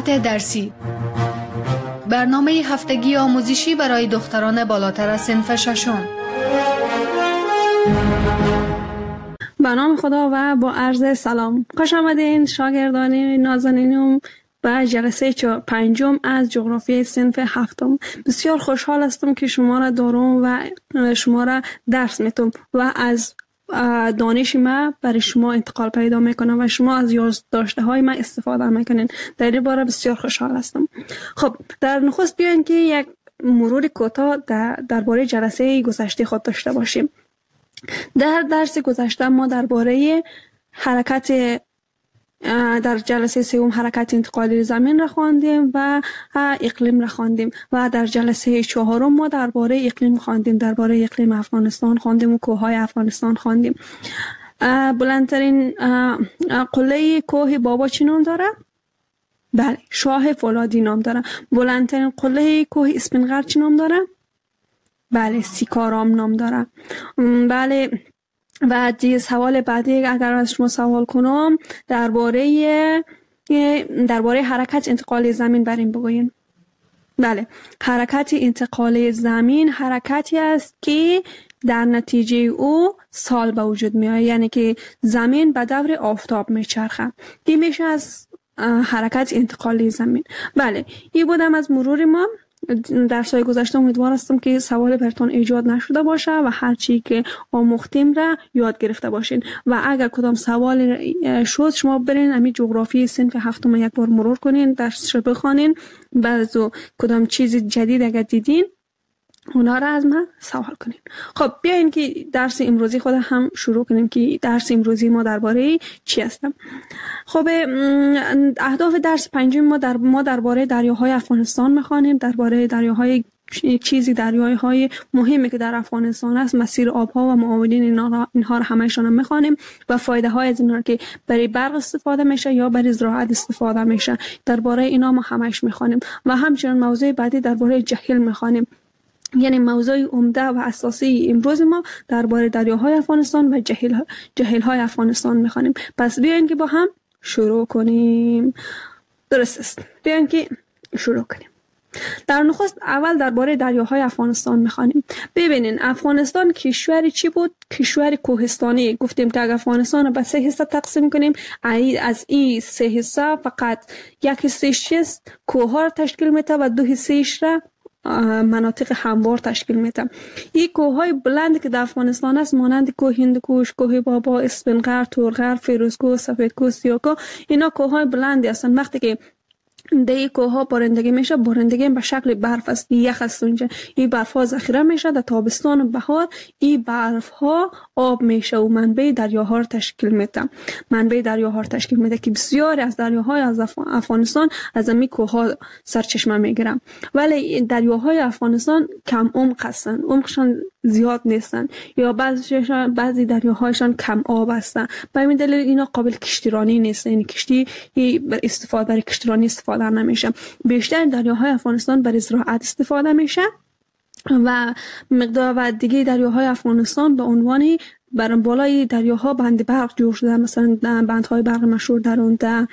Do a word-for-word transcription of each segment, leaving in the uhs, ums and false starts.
ساعت درسی، برنامه هفتگی آموزشی برای دختران بالاتر از صنف ششم. به نام خدا و با عرض سلام، خوش آمدین شاگردان نازنینم به جلسه پنجم از جغرافی صنف هفتم. بسیار خوشحال هستم که شما را دارم و شما را درس میتم و از دانش ما برای شما انتقال پیدا میکنم و شما از یادداشته های من استفاده میکنین. در این باره بسیار خوشحال هستم. خب در نخست بیاین که یک مرور کوتاه درباره جلسه گذشته خود داشته باشیم. در درس گذشته ما درباره حرکت در جلسه سوم حرکت انتقالی زمین را خواندیم و اقلیم را خواندیم و در جلسه چهارم ما درباره اقلیم خواندیم، درباره اقلیم افغانستان خواندیم و کوههای افغانستان خواندیم. بلندترین قله کوه بابا چی نام داره؟ بله، شاه فولادی نام داره. بلندترین قله کوه اسفندیار چی نام داره؟ بله، سیکارام نام داره. بله، و دیگه سوال بعدی اگر از شما سوال کنم درباره درباره حرکت انتقال زمین بریم بگوین. بله، حرکت انتقال زمین حرکتی است که در نتیجه او سال به وجود می آید، یعنی که زمین به دور آفتاب میچرخه. این میشه از حرکت انتقال زمین. بله، این بودم از مرور ما. درس‌های گذشته امیدوار هستم که سوال براتون ایجاد نشده باشه و هر چی که آموختیم را یاد گرفته باشین و اگر کدام سوال شد شما برین همین جغرافی صنف هفتم یک بار مرور کنین، درسش رو بخونین، بعد کدام چیز جدید اگر دیدین اونا را از من سوال کنین. خب بیاین که درس امروزی خود هم شروع کنیم که درس امروزی ما درباره چی هستم. خب اهداف درس پنجم ما در ما درباره دریاهای افغانستان میخوانیم، درباره دریاهای چیزی دریاهای مهمی که در افغانستان است، مسیر آبها و معاونین اینها اینها را همه‌شان هم میخوانیم و فایده های از اینها که برای برق استفاده میشه یا برای زراعت استفاده میشه، درباره اینا ما همش میخوانیم و همچنین موضوع بعدی درباره جهیل میخوانیم. یعنی موضوع عمده و اساسی امروز ما درباره دریاهای افغانستان و جهیل جهیل های افغانستان میخوانیم. پس بیاین که با هم شروع کنیم. درست است، بیاین که شروع کنیم. در نخست اول درباره دریاهای افغانستان میخوانیم. ببینین افغانستان کشوری چی بود؟ کشور کوهستانی. گفتیم که اگر افغانستان به سه حصه تقسیم کنیم، از این سه حصه فقط یک حصهش است کوه‌ها تشکیل میده و دو حصهش را مناطق هموار تشکیل میده. این کوههای بلند که در افغانستان است مانند کوه هندوکش، کوه بابا، اسفندیار، تورغر، فیروزکوه، سفیدکوه، سیاکوه، اینا کوههای بلندی هستند. وقتی که در کوهها بارندگی میشه، بارندگی به شکل برف است، یخ است اونجا. این برف ها ذخیره میشه در تابستان و بهار، این برف ها آب میشه و منبع دریاها را تشکیل میده. منبع دریاها را تشکیل میده که بسیاری از دریاهای از افغانستان از همین کوهها سرچشمه میگیرن. ولی دریاهای افغانستان کم عمق هستند، عمقشان زیاد نیستن یا بعضیشان بعضی دریاهایشان کم آب هستند. به همین دلیل اینا قابل کشتیرانی نیستن، یعنی کشتی بر استفاده برای کشتیرانی استفاده نمیشه. بیشتر دریاهای افغانستان برای زراعت استفاده میشه و مقدار و دیگه دریاهای افغانستان به عنوان بر بالای دریاها بند برق جور شده، مثلا بندهای برق مشهور در اون ده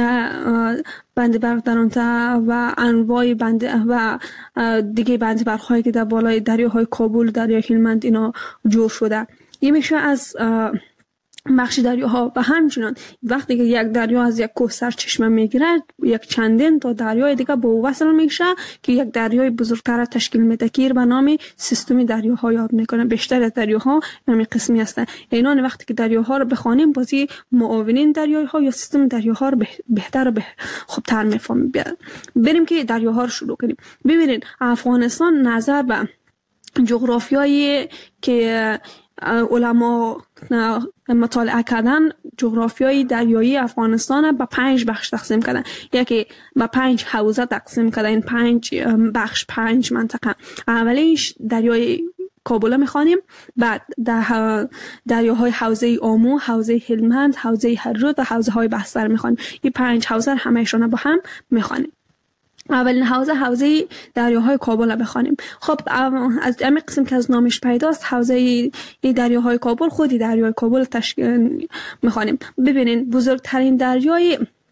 بند برق در اون و انواع بند و دیگه بند برق هایی که در بالای دریاهای کابل، دریای هلمند اینا جور شده. این میشه از بخش دریاها. و همچنان وقتی که یک دریا از یک کوه سرچشمه میگیره، یک چندین تا دریای دیگه به وصل میشه که یک دریای بزرگتر تشکیل میده که به نام سیستم دریاها یاد میکنه. بیشتر دریاها همین قسمی هستن. اینان وقتی که دریاها رو بخوانیم بازی معاونین دریاها یا سیستم دریاها رو بهتر و به خوبتر میفهمیم. بریم که دریاها رو شروع کنیم. ببینید افغانستان نظر به جغرافیایی که علما مطالعه کردن، جغرافیای دریایی افغانستان به پنج بخش تقسیم کردن. یکی به پنج حوزه تقسیم کردن. این پنج بخش، پنج منطقه. اولیش دریای کابل میخوانیم، بعد در دریاهای حوزه آمو، حوزه هلمند، حوزه هرود و حوزه های بستر میخوانیم. این پنج حوزه همه‌شون با هم میخوانیم. اولین حوزه حوزه دریاهای کابل بخوانیم. خب از همین قسم که از نامش پیداست، حوزه دریاهای کابل خودی دریای کابل تشکیل میخوانیم. ببینین بزرگترین دریای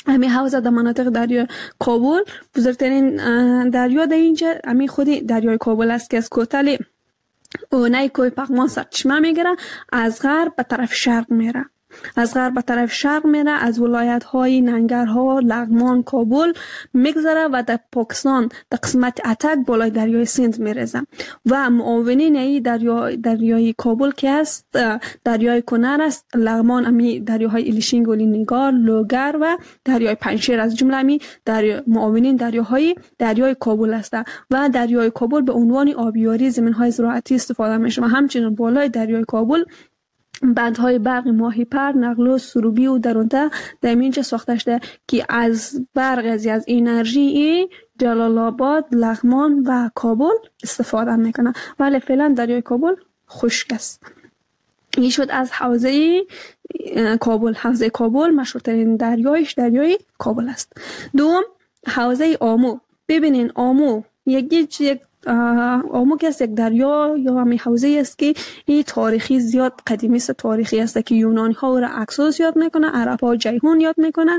همین حوزه در مناطق دریای کابل بزرگترین دریا در اینجا همین خودی دریای کابل است که از کوتل اونای کوه پغمان سرچشمه میگیره، از غرب به طرف شرق میره، از غرب به طرف شرق میره، از ولایت های ننگرهار، لغمان، کابل میگذره و در پاکستان در قسمت اتک بالای دریای سند میرسه و معاونین ای دریای دریای کابل که است دریای کنر است، لغمان امی دریاهای ایلیشین، گلینگار، لوگر و دریای پنجشیر از جمله امی دریا معاونین دریاهای دریای کابل است و دریای کابل به عنوان آبیاری زمینهای زراعتی استفاده میشه و همچنین بالای دریای کابل بندهای برق ماهیپر، نقلو، سروبی و درونده در اینجا ساخته شده که از برق از انرژی جلال آباد، لغمان و کابل استفاده میکنه، ولی فعلا دریای کابل خشک است. این شد از حوزه کابل. حوزه کابل مشهورترین دریایش دریای کابل است. دوم حوزه آمو. ببینین آمو یکی یک آمو که یک دریا یا همین حوزه است که این تاریخی زیاد قدیمی است، تاریخی است که یونانی ها را اکسوس یاد میکنه، عرب ها جیهون یاد میکنه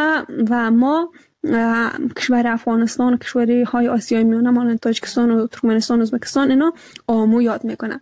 و ما کشور افغانستان و کشوری های آسیای میانه مانند تاجیکستان و ترکمنستان و ازبکستان اینا آمو یاد میکنه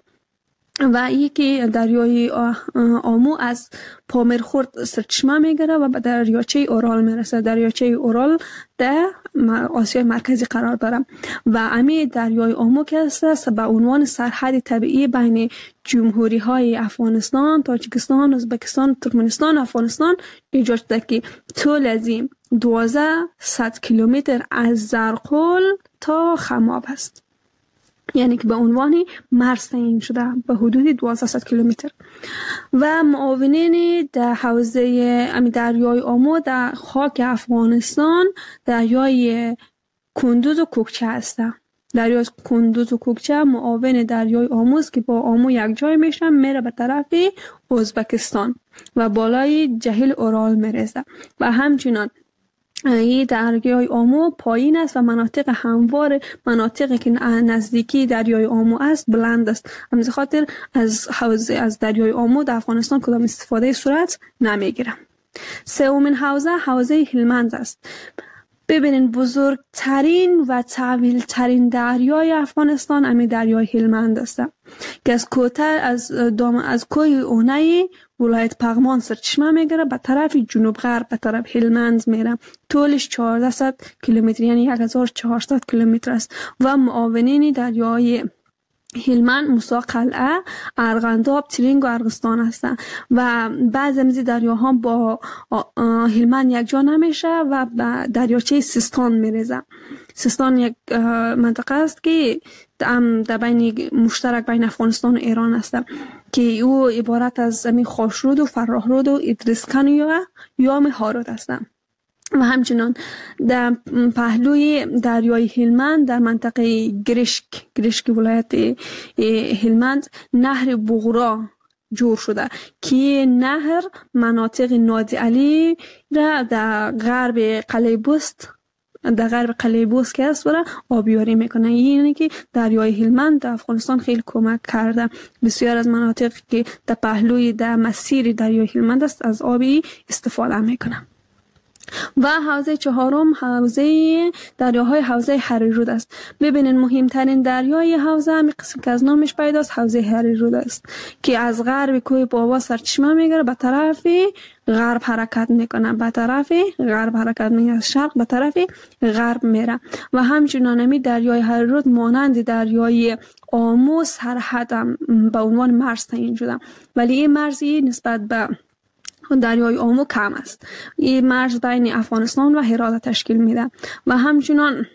و یکی دریای آمو از پامرخورد سرچشمه میگیره و به دریاچه اورال میرسه. دریاچه اورال در آسیای مرکزی قرار داره و امی دریای آمو که است به عنوان سرحد طبیعی بین جمهوری های افغانستان، تاجیکستان، ازبکستان، ترکمنستان، افغانستان ایجاد شده که طول از این دوازده صد کیلومتر از زرقول تا خماب است، یعنی که به عنوان مرز تعیین شده به حدود دوازده صد کیلومتر و معاونین در حوزه امی دریای آمو در خاک افغانستان دریای کندوز و کوکچه هستند. دریای کندوز و کوکچه معاون دریای آمو است که با آمو یک جای میشه، میره به طرف ازبکستان و بالای جهیل اورال میرسه و همچنان این دریای آمو پایین است و مناطق هموار، مناطقی که نزدیکی دریای آمو است بلند است. همین خاطر از حوزه از دریای آمو در افغانستان کدام استفاده صورت نمیگیره. سومین حوزه حوزه هلمند است. ببینین بزرگترین و طویل ترین دریای افغانستان همین دریای هلمند است که از کوتاه از دام از کوه اونای ولایت پغمان سرچشمه میگیره به طرف جنوب غرب به طرف هلمند میره. طولش چهارصد کیلومتر یعنی هزار و چهارصد کیلومتر است و معاونین دریای هلمند موسی قلعه، ارغنداب، ترینگ و ارغستان هستند و بعضی از دریاها با هلمند یک جا نمیشه و به دریاچه سیستان میرسه. سیستان یک منطقه است که در بین مشترک بین افغانستان و ایران است که او عبارت از زمین خاشرود و فراهرود و ادریسکن یا یام هارود است و همچنان در پهلوی دریای هلمند در منطقه گرشک گرشک ولایت هلمند نهر بغرا جور شده که نهر مناطق نادی علی را در غرب قلعه بست در غرب قلعه بست که است را آبیاری میکنه. یعنی که دریای هلمند در افغانستان خیلی کمک کرده. بسیار از مناطق که در پهلوی در مسیر دریای هلمند است از آبی استفاده میکنه. و حوزه چهارم حوزه دریاهای حوزه هریرود است. ببینین مهمترین دریای حوزه همین قسم که از نامش پیداست حوزه هریرود است که از غرب کوه بابا سرچشمه میگیره به طرف غرب حرکت میکنه، به طرف غرب حرکت میکنه، از شرق به طرف غرب میره و همچنان همین دریای هریرود مانند دریای آمو سرحد به عنوان مرز تعیین شده، ولی این مرزی نسبت به دریای آمو کم است. این مرز بین افغانستان و هرات تشکیل میده و همچنان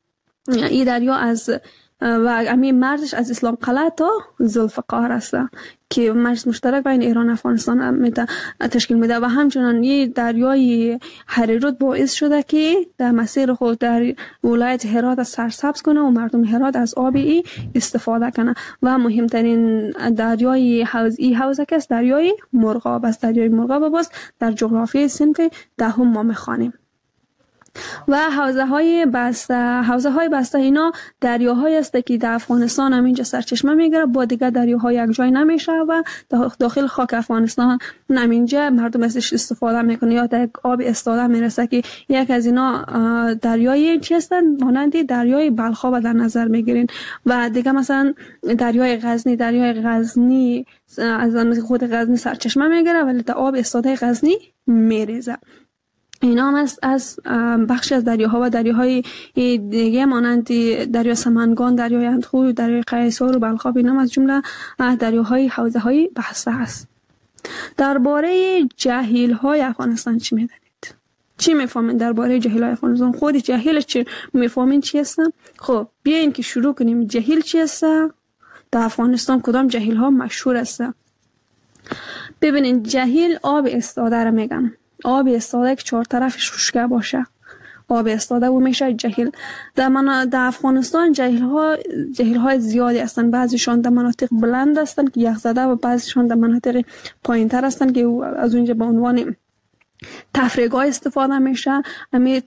این دریا از و همین مرزش از اسلام قلعه تا ذوالفقار است که مرز مشترک بین ایران و افغانستان میده تشکیل میده و همچنان این دریای هریرود باعث شده که در مسیر خود در ولایت هرات سرسبز کنه و مردم هرات از آب ای استفاده کنه و مهمترین دریای حوزه حوزه که است دریای مرغاب است. دریای مرغاب باز در جغرافیای صنف دهم ما میخوانیم. و حوزه های بسته. حوزه های بسته اینا دریاهایی است که در افغانستان هم اینجا سرچشمه میگیره، با دیگه دریاها یک جای نمیشه و داخل خاک افغانستان هم اینجا مردم ازش استفاده میکنه یا در آب استاده میرسه که یک از اینا دریای چی هستن؟ مانند دریای بلخاب در نظر میگیرین و دیگه مثلا دریای غزنی. دریای غزنی از خود غزنی سرچشمه میگیره ولی در آب استاده غزنی میریزه. اینا هم از, از بخشی از دریاها و دریاهای دیگه مانند دریا سمنگان، دریای اندخو، دریای قیصر و بلخاب اینا هم از جمله دریاهای حوزه های بسته است. درباره جهیل های افغانستان چی میدانید؟ چی میفهمین درباره جهیل های افغانستان؟ خود جهیل چی میفهمین چی هستن؟ خب بیاین که شروع کنیم. جهیل چی هست؟ در افغانستان کدام جهیل ها مشهور است؟ ببینین جهیل آب استاده را میگن. آب استاده که چهار طرفش خشک باشه آب استاده و میشه جهیل. در من در افغانستان جهیل ها جهیل های زیادی هستند. بعضیشان در مناطق بلند هستند که یخزده و بعضیشان در مناطق پایین تر هستند که از اونجا به عنوان تفریحگاه استفاده میشه. امی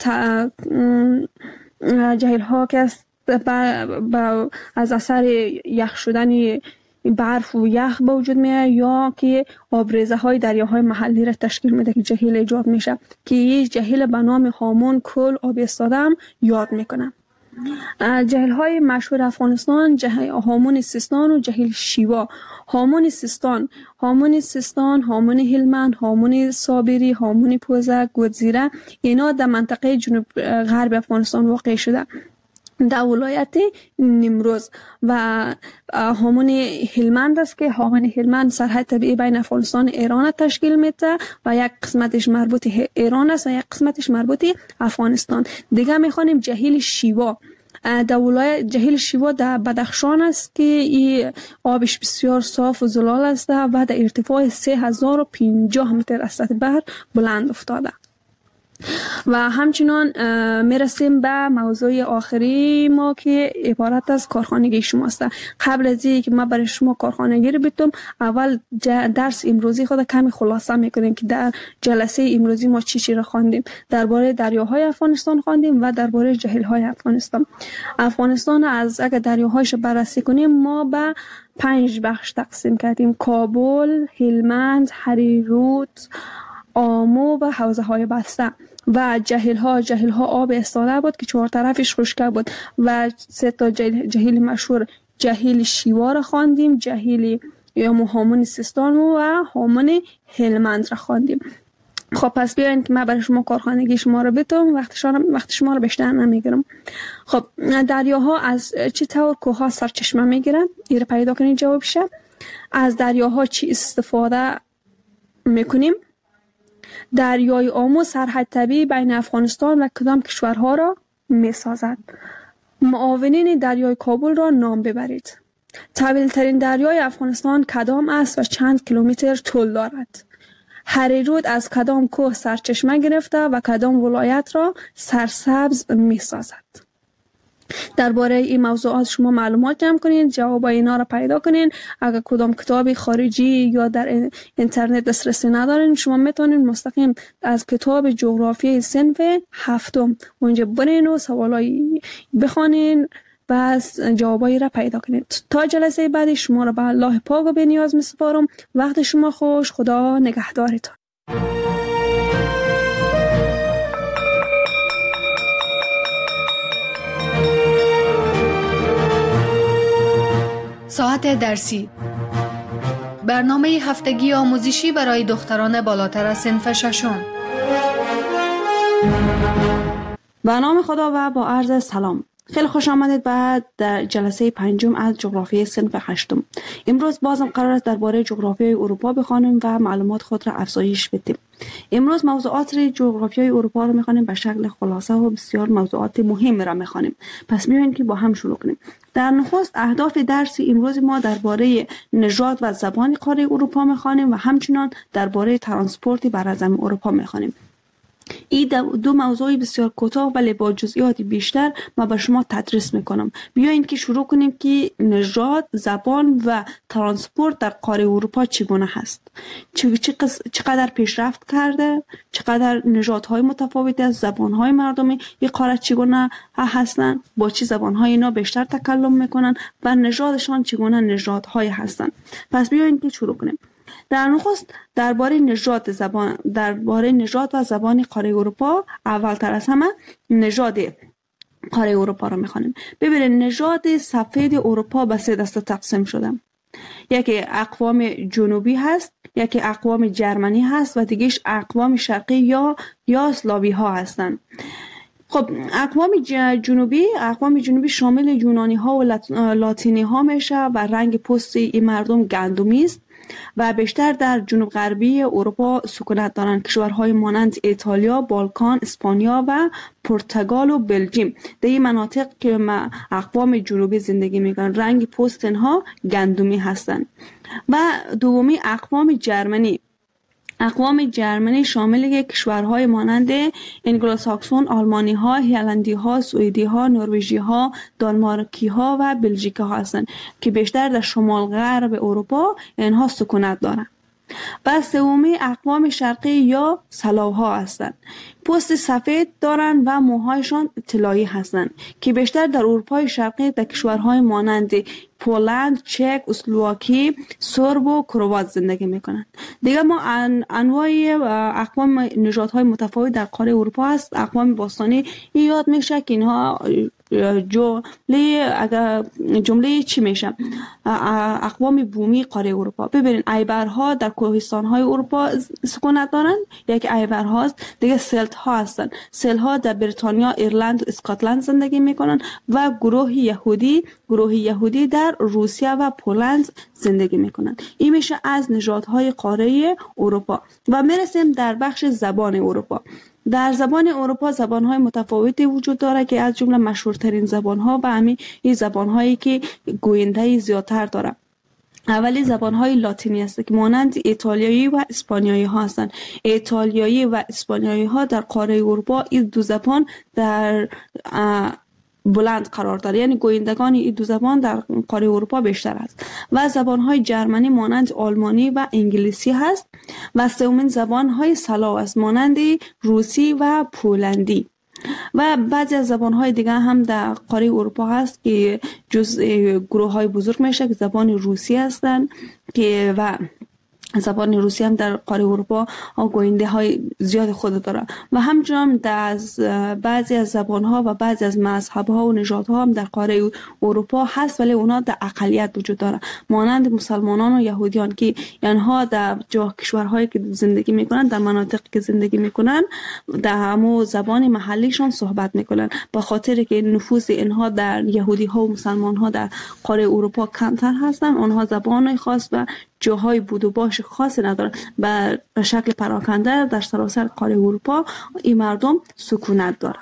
جهیل ها که از اثر یخ شدن برف و یخ به وجود میاد یا که آبریزه های دریاهای محلی را تشکیل میده که جهیل ایجاد میشه که یه جهیل به نام هامون کل آب استاده هم یاد میکنه. جهیل های مشهور افغانستان هامون سیستان و جهیل شیوا. هامون سیستان هامون سیستان هامون هلمند، هامون صابری، هامون پوزک، گودزیره اینا در منطقه جنوب غرب افغانستان واقع شده در ولایت نیمروز. و هامون هلمند است که هامون هلمند سرحد طبیعی بین افغانستان و ایران تشکیل میده و یک قسمتش مربوط ایران است و یک قسمتش مربوط افغانستان. دیگه میخوانیم جهیل شیوا. در ولایت جهیل شیوا در بدخشان است که این آبش بسیار صاف و زلال است و در ارتفاع سه هزار و پنجاه متر از سطح بحر بلند افتاده. و همچنان میرسیم به موضوع آخری ما که عبارت از کارخانگی شماست. قبل از اینکه ما برای شما کارخانگی رو بگم، اول درس امروزی خود کمی خلاصه میکنیم که در جلسه امروزی ما چی چی رو خواندیم. درباره دریاهای افغانستان خواندیم و درباره جهیل‌های افغانستان. افغانستان از اگر دریاهایش بررسی کنیم ما به پنج بخش تقسیم کردیم: کابل، هلمند، هریرود، آمو و حوزه های بسته. و جهیل ها جهیل ها آب استاده بود که چهار طرفش خشک بود و سه تا جهیل, جهیل مشهور جهیل شیوا را خواندیم، جهیل یا هامون سیستان و هامون هلمند را خواندیم. خب پس بیاین که من برای شما کارخانگی شما رو بتونم، وقت شما وقت شما رو بیشتر نمیگیرم. خب دریاها از چه طور کوه ها سرچشمه میگیرن؟ این رو پیدا کنید جواب شه. از دریاها چی استفاده میکنیم؟ دریای آمو سرحد طبیعی بین افغانستان و کدام کشورها را می سازد؟ معاونین دریای کابل را نام ببرید. طویل ترین دریای افغانستان کدام است و چند کیلومتر طول دارد؟ هریرود از کدام کوه سرچشمه گرفته و کدام ولایت را سرسبز می سازد؟ درباره این موضوعات شما معلومات جمع کنین، جواب اینا را پیدا کنین. اگر کدام کتاب خارجی یا در اینترنت دسترسی ندارین، شما میتونین مستقیم از کتاب جغرافیای صنف هفتم اونجا برین و سوالایی بخونین و جوابایی را پیدا کنین. تا جلسه بعدی شما را به الله پاک و بی‌نیاز میسپارم. وقت شما خوش. خدا نگهدارتان. ساعت درسی، برنامه هفتگی آموزشی برای دختران بالاتر از صنف ششم. به نام خدا و با عرض سلام. خیلی خوش آمدید بعد در جلسه پنجم از جغرافیای صنف هشتم. امروز بازم قرار است درباره جغرافیای اروپا بخوانیم و معلومات خود را افزایش بدیم. امروز موضوعات جغرافیای اروپا را میخوانیم به شکل خلاصه و بسیار موضوعات مهم را میخوانیم. پس بیاین که با هم شروع کنیم. در نخست اهداف درس امروز ما درباره نژاد و زبان قاره اروپا میخوانیم و همچنان درباره ترانسپورت بر زمین اروپا میخوانیم. این دو موضوع بسیار کوتاه ولی با جزئیات بیشتر ما به شما تدریس میکنم. بیایید که شروع کنیم که نژاد، زبان و ترانسپورت در قاره اروپا چگونه هست، چقدر پیشرفت کرده، چقدر نژادهای متفاوتی از زبانهای مردمی این قاره چگونه هستند، با چه زبانهای اینا بیشتر تکلم میکنن و نژادشان چگونه نژادهای هستند. پس بیایید که شروع کنیم. در نخست درباره نژاد زبان درباره نژاد و زبان قاره اروپا اولتر از همه نژاد قاره اروپا را می‌خوانیم. ببینید نژاد سفید اروپا به سه دسته تقسیم شده. یکی اقوام جنوبی هست، یکی اقوام جرمنی هست و دیگهش اقوام شرقی یا یا اسلاوی ها هستند. خب اقوام جنوبی اقوام جنوبی شامل یونانی ها و لاتینی ها میشه و رنگ پوست این مردم گندمی است و بیشتر در جنوب غربی اروپا سکونت دارند. کشورهای مانند ایتالیا، بالکان، اسپانیا و پرتغال و بلژیم در این مناطق که اقوام جنوبی زندگی میکنند رنگ پوست اینها گندمی هستند. و دومی اقوام جرمنی اقوام جرمنی شامل کشورهای مانند انگلوساکسون، آلمانی ها، هلندی ها، سوئدی ها، نروژی ها، دانمارکی ها و بلژیکی ها هستند که بیشتر در شمال غرب اروپا اینها سکونت دارند. و سومی اقوام شرقی یا سلاو ها هستند. پوست سفید دارند و موهایشان طلایی هستند که بیشتر در اروپای شرقی در کشورهای مانند پولند، چک، اسلواکی، سرب و کروات زندگی میکنند. دیگه ما انواع اقوام نژادهای متفاوت در قاره اروپا هست. اقوام باستانی یاد میشه که اینها جمله اگر جمله چی میشه اقوام بومی قاره اروپا. ببینید ایبرها در کوهستان‌های اروپا سکونت دارند. یک ایبر هاست. دیگه سلت ها هستن. سلت ها در بریتانیا، ایرلند و اسکاتلند زندگی میکنند و گروه یهودی گروه یهودی در روسیه و پولند زندگی میکنند. این میشه از نژادهای قاره اروپا. و میرسیم در بخش زبان اروپا. در زبان اروپا زبان‌های متفاوتی وجود داره که از جمله مشهورترین زبان‌ها و همین این زبان‌هایی که گوینده زیادتر داره. اولی زبان‌های لاتینی است که مانند ایتالیایی و اسپانیایی ها هستند. ایتالیایی و اسپانیایی ها در قاره اروپا این دو زبان در بلند قرار داره، یعنی گویندگان این دو زبان در قاره اروپا بیشتر است. و زبان‌های جرمنی مانند آلمانی و انگلیسی هست. و سومین زبان‌های سلاو است مانند روسی و پولندی. و بعضی از زبان‌های دیگه هم در قاره اروپا هست که جز گروه‌های بزرگ میشه که زبان روسی هستند که و زبان روسی هم در قاره اروپا گوینده های زیاد خود داره. و همچنین در بعضی از زبان ها و بعضی از مذهب ها و نژاد ها هم در قاره اروپا هست ولی اونا در اقلیت وجود داره، مانند مسلمانان و یهودیان که اینها در جا کشورهایی که زندگی میکنن در مناطقی که زندگی میکنن در همو زبان محلیشون صحبت میکنن. به خاطر که نفوذ اینها در یهودی ها و مسلمان ها در قاره اروپا کمتر هستن، اونها زبان خاص و جاهای بود و باش خاصی ندارن. به شکل پراکنده در سراسر قاره اروپا این مردم سکونت دارند.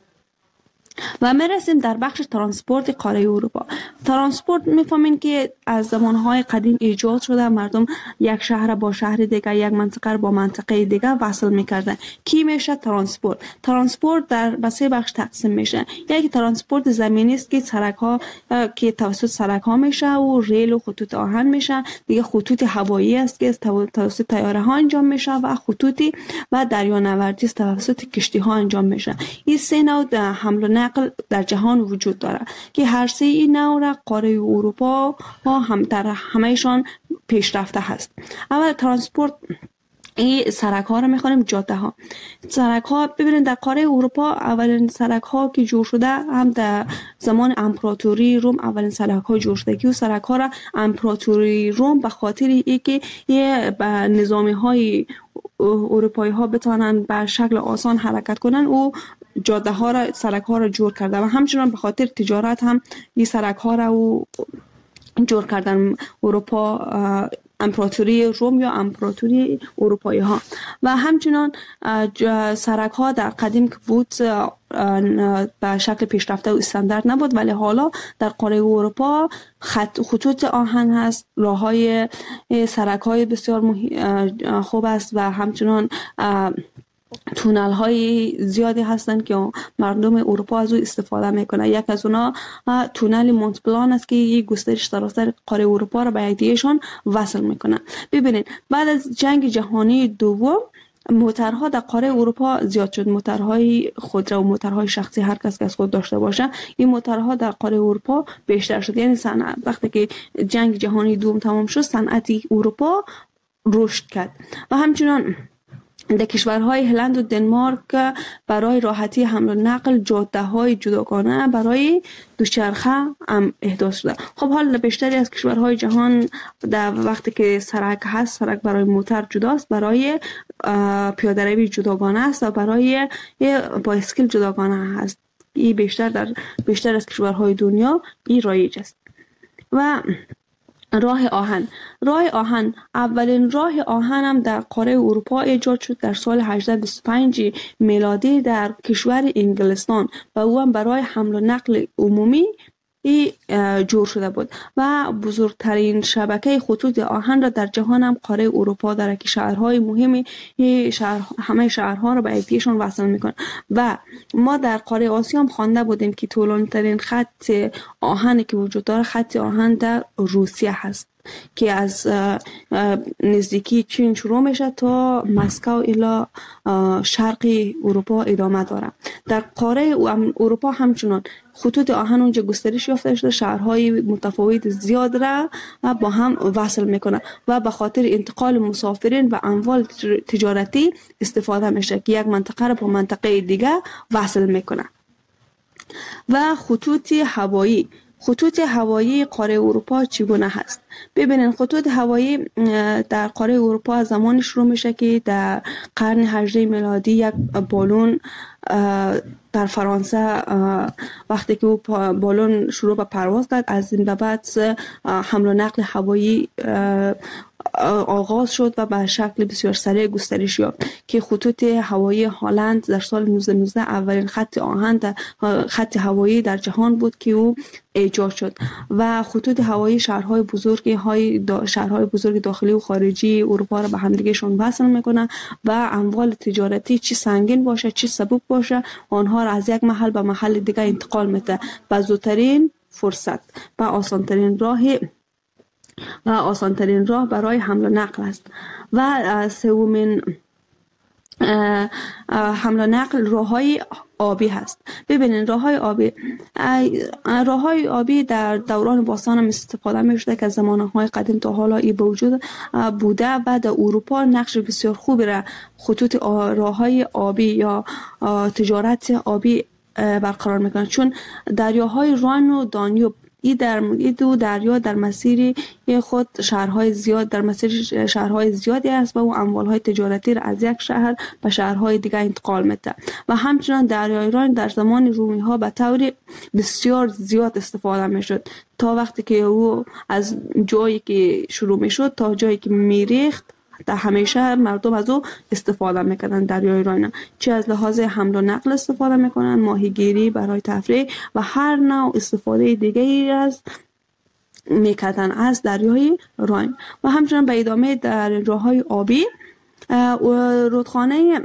و میرسیم در بخش ترانسپورت قاره اروپا. ترانسپورت میفهمین که از زمانهای قدیم ایجاد شده. مردم یک شهر با شهر دیگه، یک منطقه با منطقه دیگه وصل میکردن. کی میشه ترانسپورت؟ ترانسپورت در سه بخش تقسیم میشه. یکی ترانسپورت زمینی است که سرک ها که توسط سرک ها میشه و ریل و خطوط آهن میشه. دیگه خطوط هوایی است که توسط طیاره ها انجام میشه و خطوطی و دریانوردی توسط کشتی ها انجام میشه. این سه نوع حمل و نقل در جهان وجود داره که هر سه این نوع را قاره اروپا ها هم در همهشان پیشرفته هست. اول ترانسپورت این سرک ها را میخوانیم جاده ها. سرک ها ببینید در قاره اروپا اولین سرک ها که جور شده هم در زمان امپراتوری روم اولین سرک ها جور شده که و سرک ها را امپراتوری روم به خاطر اینکه یه نظامی های اروپایی ها بتوانند به شکل آسان حرکت کنند و جاده ها را سرک ها را جور کرده و همچنان به خاطر تجارت هم این سرک ها را و جور کردن اروپا امپراتوری روم یا امپراتوری اروپایی ها. و همچنان سرک ها در قدیم که بود به شکل پیشرفته و استاندارد نبود ولی حالا در قاره اروپا خط خطوط آهن هست، راه های سرک های بسیار خوب است و همچنان تونل های زیادی هستند که مردم اروپا از او استفاده میکنه. یک از اونا تونل مونت بلان است که یک گسترش سراسر قاره اروپا را به یکدیگهشان وصل میکنه. ببینید بعد از جنگ جهانی دوم موترها در قاره اروپا زیاد شد. موترهای خودرو و موترهای شخصی هر کس که از خود داشته باشه، این موترها در قاره اروپا بیشتر شد. یعنی صنعت وقتی که جنگ جهانی دوم تمام شد، صنعت اروپا رشد کرد. و همچنان در کشورهای هلند و دنمارک برای راحتی حمل و نقل جاده های جداگانه برای دوچرخه هم احداث شده. خب حال بیشتری از کشورهای جهان در وقتی که سرک هست، سرک برای موتر جداست، برای پیاده روی جداگانه است و برای بایسکل جداگانه هست. این بیشتر در بیشتر از کشورهای دنیا این رایج است. و راه آهن راه آهن اولین راه آهن هم در قاره اروپا ایجاد شد در سال هجده بیست و پنج میلادی در کشور انگلستان و او هم برای حمل و نقل عمومی ای جور شده بود و بزرگترین شبکه خطوط آهن را در جهان هم قاره اروپا داره که شهرهای مهمی شهر همه شهرها را به یکدیگهشان وصل میکنه. و ما در قاره آسیا هم خوانده بودیم که طولانی ترین خط آهنی که وجود داره خط آهن در روسیه هست که از نزدیکی چین شروع میشه تا مسکو الی شرقی اروپا ادامه داره. در قاره اروپا همچنان خطوط آهن اونجا گسترش یافته شده، شهرهای متفاوت زیاد را با هم وصل میکنه و به خاطر انتقال مسافرین و اموال تجارتی استفاده میشه که یک منطقه را با منطقه دیگه وصل میکنه. و خطوط هوایی خطوط هوایی قاره اروپا چگونه هست؟ ببینید خطوط هوایی در قاره اروپا زمانی شروع میشه که در قرن هجدهم میلادی یک بالون در فرانسه وقتی که او بالون شروع به پرواز کرد، از این به بعد حمل و نقل هوایی آغاز شد و به شکل بسیار سریع گسترش یافت که خطوط هوایی هلند در سال نوزده نوزده اولین خط آهن در خط هوایی در جهان بود که او ایجاد شد. و خطوط هوایی شهرهای بزرگی های شهرهای بزرگ داخلی و خارجی اروپا را به همدیگهشان وصل میکنه و اموال تجارتی چی سنگین باشه چی سبک باشه آنها را از یک محل به محل دیگه انتقال میده به زودترین فرصت و آسانترین راه و آسانترین راه برای حمل و نقل است. و سومین حمل و نقل راههای آبی هست. ببینید راههای آبی راههای آبی در دوران باستان هم استفاده می شده که از زمانهای قدیم تا حالا ای به وجود بوده و در اروپا نقش بسیار خوبی را خطوط راههای آبی یا تجارت آبی برقرار میکنه، چون دریاهای راین و دانیوب ای در ای دو دریا در مسیر خود شهرهای زیاد در مسیر شهرهای زیادی است و او اموالهای تجارتی را از یک شهر به شهرهای دیگر انتقال میده. و همچنان دریای راین در زمان رومی ها به طور بسیار زیاد استفاده میشد تا وقتی که او از جایی که شروع میشد تا جایی که میریخت در همیشه مردم از او استفاده میکنن. دریای راین چه از لحاظ حمل و نقل استفاده میکنن، ماهیگیری برای تفریح و هر نوع استفاده دیگه از میکردن از دریای راین. و همچنان به ادامه در راههای آبی رودخانه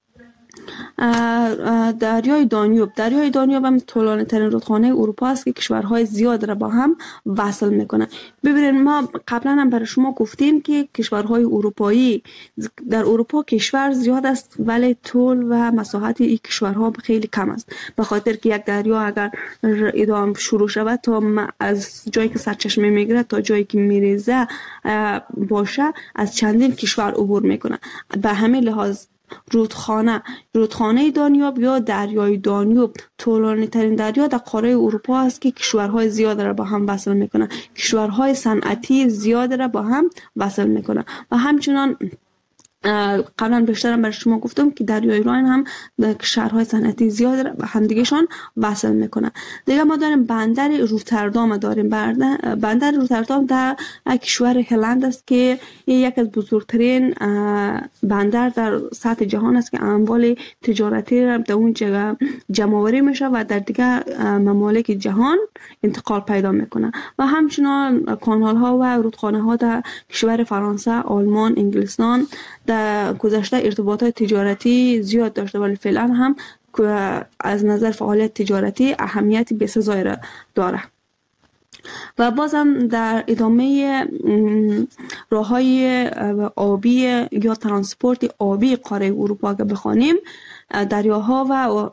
دریای دانیوب دریای دانیوب هم طولانی ترین رودخانه اروپا است که کشورهای زیاد را با هم وصل میکنه. ببینید ما قبلا هم برای شما گفتیم که کشورهای اروپایی در اروپا کشور زیاد است ولی طول و مساحت این کشورها خیلی کم است، به خاطر که یک دریا اگر ادامه شروع شود تا از جایی که سرچشمه میگیره تا جایی که میریزه باشه از چندین کشور عبور میکنه. به همین لحاظ رودخانه رودخانه دانیوب یا دریای دانیوب طولانی ترین دریا در قاره اروپا است که کشورهای زیاد را با هم وصل میکنه، کشورهای صنعتی زیاد را با هم وصل میکنه. و همچنان قبلا بیشترم برای شما گفتم که دریای راین هم شهرهای صنعتی زیاد را همدیگهشان وصل میکنه. دیگه ما داریم بندر روتردام داریم. بندر روتردام در کشور هلند است که یک از بزرگترین بندر در سطح جهان است که اموال تجارتی را در اون جگه جمع آوری میشه و در دیگه ممالک جهان انتقال پیدا میکنه. و همچنان کانال ها و رودخانه ها در کشور فرانسه، آلمان، انگلستان، در گذشته ارتباطات تجارتی زیاد داشته، ولی فعلا هم از نظر فعالیت تجارتی اهمیتی بسزایی را داره. و بازم در ادامه راه‌های آبی یا ترانسپورت آبی قاره اروپا که بخوانیم، دریاها و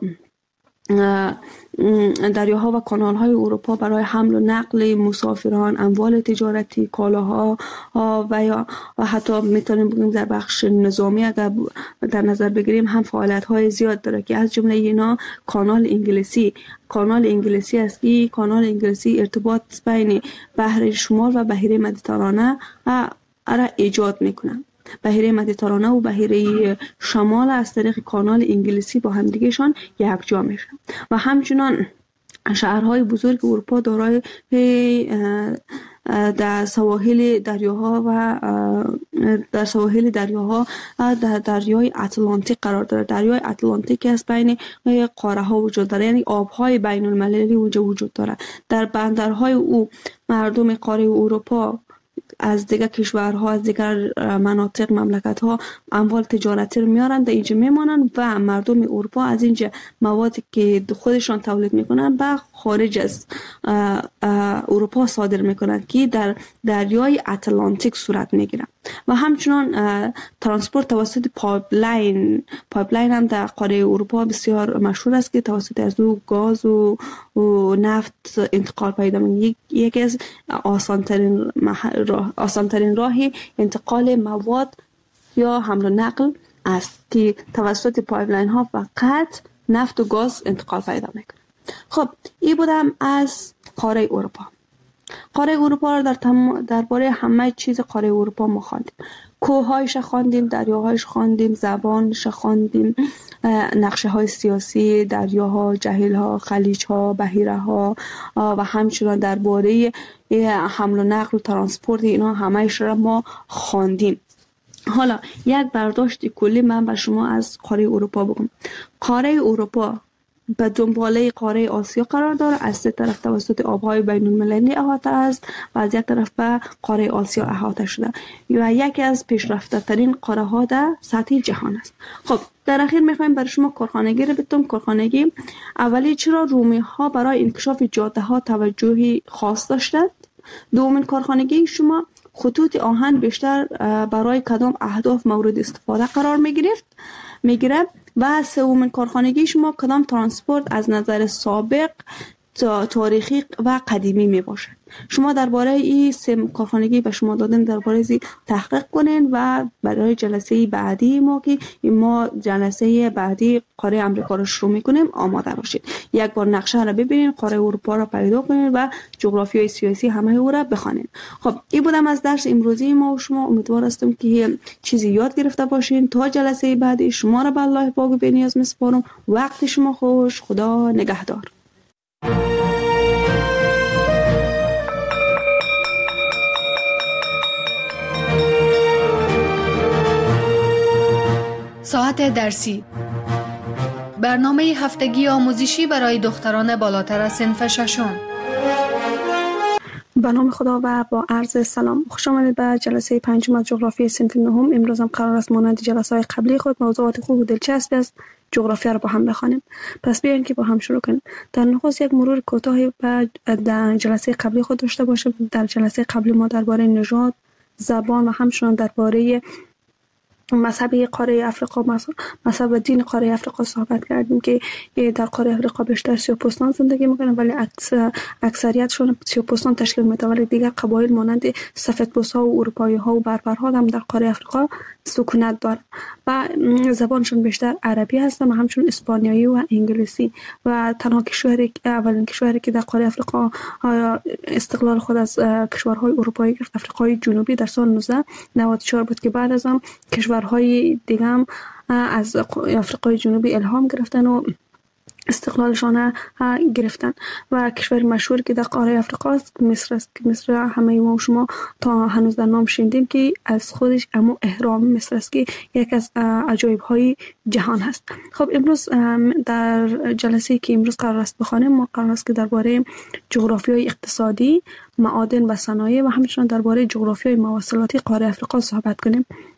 دریاها و کانال‌های اروپا برای حمل و نقل مسافران، اموال تجارتی، کالاها و یا و حتی میتونیم بگیم در بخش نظامی اگر در نظر بگیریم هم فعالیت‌های زیاد داره که از جمله اینا کانال انگلیسی کانال انگلیسی است که کانال انگلیسی ارتباط بین بحر شمال و بحیره مدیترانه را ایجاد میکنه. بحیره مدیترانه و بحیره شمال از طریق کانال انگلیسی با همدیگهشان یکجا میشن و همچنان شهرهای بزرگ اروپا دارای در سواحل دریاها و در سواحل دریاها در دریای اتلانتیک قرار داره. دریای اتلانتیک از بین قاره ها وجود داره، یعنی آبهای بین المللی وجود داره. در بندرهای او مردم قاره اروپا از دیگر کشورها، از دیگر مناطق، مملکت‌ها اموال تجارتی رو میارن در اینجا میمانن و مردم اروپا از اینجا موادی که خودشان تولید میکنن به خارج از اروپا صادر میکنن که در دریای اتلانتیک صورت میگیره. و همچنان ترانسپورت توسط پایپلاین پایپلاین هم در قاره اروپا بسیار مشهور است که توسط از او گاز و, و نفت انتقال پیدا میکنه. یکی از آسانترین راه آسانترین راهی انتقال مواد یا حمل و نقل است که توسط پایپلاین ها فقط نفت و گاز انتقال پیدا میکنه. خب این بودم از قاره اروپا. قاره اروپا را در تم... درباره همه چیز قاره اروپا ما خواندیم. کوه‌هایش خواندیم، دریاهایش خواندیم، زبانش خواندیم، نقشه های سیاسی، دریاها، جهیل‌ها، خلیج‌ها، بحیره‌ها و همچنان درباره حمل و نقل و ترانسپورت اینا همه‌اش را ما خواندیم. حالا یک برداشت کلی من بر شما از قاره اروپا بگم. قاره اروپا به دنباله قاره آسیا قرار داره، از سه طرف توسط آبهای بین المللی احاطه است و از یک طرف به قاره آسیا احاطه شده و یکی از پیشرفته ترین قاره ها در سطح جهان است. خب در اخیر میخوایم برای شما کارخانگی رو بگم. کارخانگی اولی چرا رومی ها برای انکشاف جاده ها توجهی خاص داشتند؟ دومین کارخانگی شما خطوط آهن بیشتر برای کدام اهداف مورد استفاده قرار میگرفت میگیره و سومین کارخانگی شما کدام ترانسپورت از نظر سابق تاریخی و قدیمی می باشد. شما درباره این سه کارخانگی به شما دادن درباره زی تحقیق کنین و برای جلسه بعدی ما که ما جلسه بعدی قاره امریکا رو شروع میکنیم آماده باشید. یک بار نقشه را ببینین، قاره اروپا را پیدا کنین و جغرافیای سیاسی همه او را بخوانین. خب این بودم از درس امروزی ما و شما. امیدوار هستم که چیزی یاد گرفته باشین. تا جلسه بعدی شما را به الله پاک و بی‌نیاز میسپارم. وقت شما خوش. خدا نگهدار. ساعت درسی، برنامه هفتگی آموزشی برای دختران بالاتر از صنف ششم. به نام خدا و با عرض سلام، خوش آمدید به جلسه پنجم از جغرافی صنف نهم. امروز هم قرار است مانند جلسه های قبلی خود موضوعات خوب و دلچسب است جغرافیا را با هم بخوانیم. پس بیاین که با هم شروع کنیم. در نخست یک مرور کوتاهی در جلسه قبلی خود داشته باشیم. در جلسه قبلی ما درباره نژاد، زبان و همچنان درباره مذهب قاره افریقا، مذهب دین قاره افریقا صحبت کردیم که در قاره افریقا بیشتر سیاه‌پوستان زندگی میکنن ولی اکثریتشون سیاه‌پوستان تشکیل میدن، ولی دیگر قبایل مانند سفیدپوست‌ها و اروپایی‌ها و بربرها هم در قاره افریقا سکونت دارن و زبانشون بیشتر عربی هست و همچنین اسپانیایی و انگلیسی. و تنها کشوری اولین کشوری که در قاره افریقا استقلال خود از کشورهای اروپایی گرفت افریقای جنوبی در سال نوزده نود و چهار بود که بعد از آن کشورهای دیگه هم از افریقای جنوبی الهام گرفتن و استقلالشان گرفتن. و کشور مشهور که در قاره افریقا است مصر است که مصر همه ما و شما تا هنوز در نام شنیدیم که از خودش اما اهرام مصر است که یک از عجایب های جهان هست. خب امروز در جلسه که امروز قرار است بخوانیم ما قرار است که درباره جغرافیای اقتصادی، معادن و صنایع و همچنین درباره جغرافیای مواصلاتی قاره افریقا صحبت کنیم.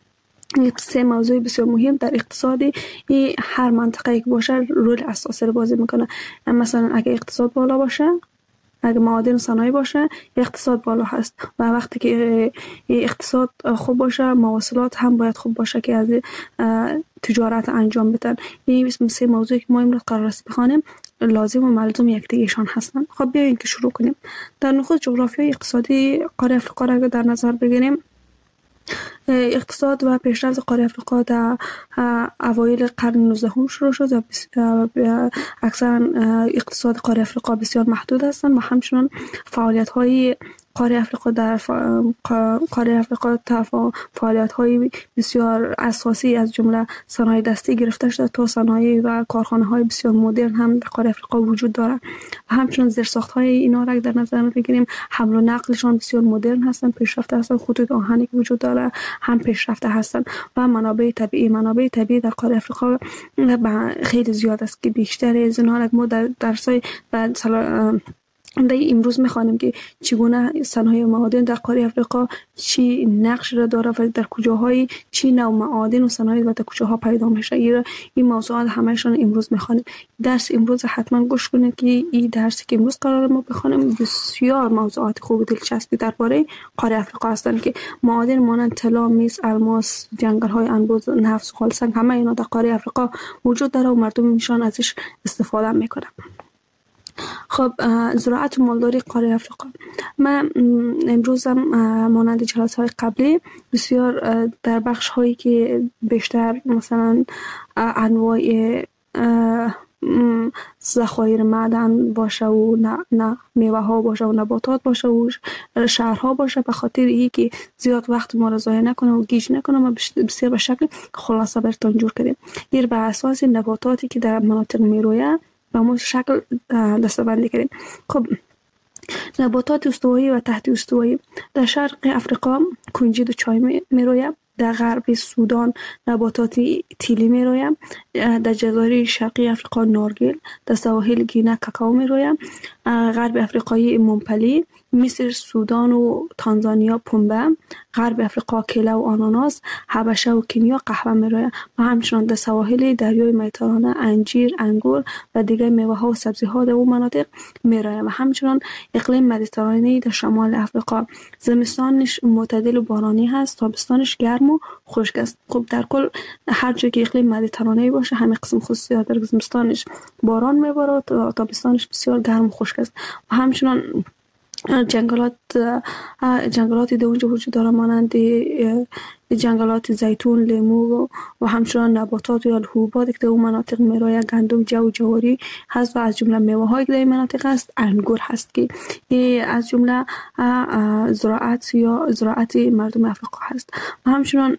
این سه موضوع بسیار مهم در اقتصادی هر منطقه که باشه رول اساسی رو بازی میکنه. مثلا اگه اقتصاد بالا باشه، اگه معادن و صنایع باشه، اقتصاد بالا هست و وقتی که اقتصاد خوب باشه مواصلات هم باید خوب باشه که از تجارت انجام بدن. این سه موضوعی که ما امروز قرار است بخوانیم لازم و ملزوم یکدیگه‌شان هستند. خب بیایید که شروع کنیم. در نخست جغرافیای اقتصادی قاره افریقا را در نظر بگیریم. اقتصاد و پیشرفت قاره افریقا در اوایل قرن نوزدهم شروع شد و اکثرا اقتصاد قاره افریقا بسیار محدود هستند و همچنان فعالیت‌های قاره افریقا در قاره افریقا فعالیت‌های بسیار اساسی از جمله صنایع دستی گرفته شده تا صنایع و کارخانه‌های بسیار مدرن هم در قاره افریقا وجود دارد و همچنان زیرساخت‌های اینا را در نظر بگیریم حمل و نقلشان بسیار مدرن هستند، پیشرفته هستند. خطوط آهنی که وجود داره هم پیشرفته هستند و منابع طبیعی منابع طبیعی در قاره افریقا خیلی زیاد است که بیشتر از اینها ما در درس‌های و در امروز میخوانیم که چگونه صنایع معادن در قاره افریقا چی نقش را داره و در کجاهای چی نوع معادن و صنایع و در کجاها پیدا میشه. این موضوعات همهشان امروز میخوانیم. درس امروز حتما گوش کنید که این درسی که امروز قرار ما بخوانیم بسیار موضوعات خوب و دلچسبی درباره قاره افریقا هستند که معادن مانند طلا، مس، الماس، جنگل های انبوه، نفت، زغال سنگ همه اینا در قاره افریقا وجود داره و مردم ایشان ازش استفاده میکنن. خب زراعت و مالداری قاره افریقا. من امروز هم مانند جلسه های قبلی بسیار در بخش هایی که بیشتر مثلا انواع ذخایر معدن باشه و نه, نه میوه ها باشه و نباتات باشه و شهرها باشه، به خاطر این که زیاد وقت ما را ضایع نکنه و گیج نکنه ما بسیار به شکل خلاصه براتون جور کردیم. این بر اساس نباتاتی که در مناطق میرویه با ما شکل دسته‌بندی کردیم. خب نباتات استوایی و تحت استوایی در شرق افریقا کنجد و چای میرویه، در غرب سودان نباتات تیلی میرویه، در جزایر شرقی افریقا نارگیل، در سواحل گینه کاکائو میرویه، غرب افریقای ممپلی، مصر، سودان و تانزانیا پنبه، غرب افریقا کیله و آناناس، حبشه و کنیا قهوه میرویه و همچنان در سواحل دریای مدیترانه انجیر، انگور و دیگر میوه ها و سبزی ها در اون مناطق میرویه و همچنان اقلیم مدیترانه‌ای در شمال افریقا زمستانش معتدل و بارانی هست، تابستانش گرم و خشک است. خب در کل هر جایی که اقلیم مدیترانه‌ای باشه همین قسم خصوصیات داره. زمستانش باران میباره و تابستانش بسیار گرم و خشک است و همچنان جنگلات جنگلاتی در اونجا وجود داره مانند جنگلات زیتون، لیمو و همچنان نباتات یا حبوبات که در اون مناطق میرویه، گندم، جو و جواری هست و از جمله میوه هایی که در این مناطق هست انگور هست که از جمله زراعت یا زراعت مردم افریقا هست. و همچنان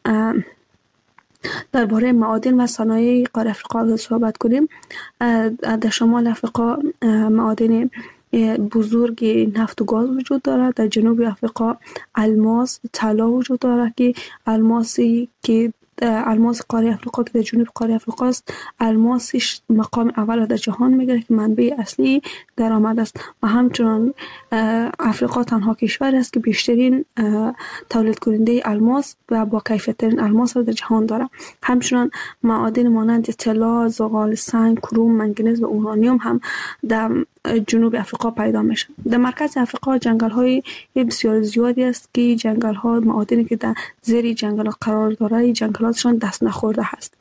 درباره معادن و صنایع قاره افریقا صحبت کنیم. در شمال افریقا معادن بزرگ نفت و گاز وجود دارد. در جنوب افریقا الماس، طلا وجود دارد که الماسی که الماس قاره افریقا که در جنوب قاره افریقا است الماسش مقام اول در جهان میگیره که منبع اصلی درآمد است و همچنان افریقا تنها کشور است که بیشترین تولید کننده الماس و با کیفیت ترین الماس را در جهان داره. همچنان معادن مانند طلا، زغال سنگ، کروم، منگنز و اورانیوم هم در جنوب افریقا پیدا میشه. در مرکز افریقا جنگل های بسیار زیادی است که جنگل ها معادنی که در زیر جنگل قرار داره جنگلاتشان دست نخورده هست.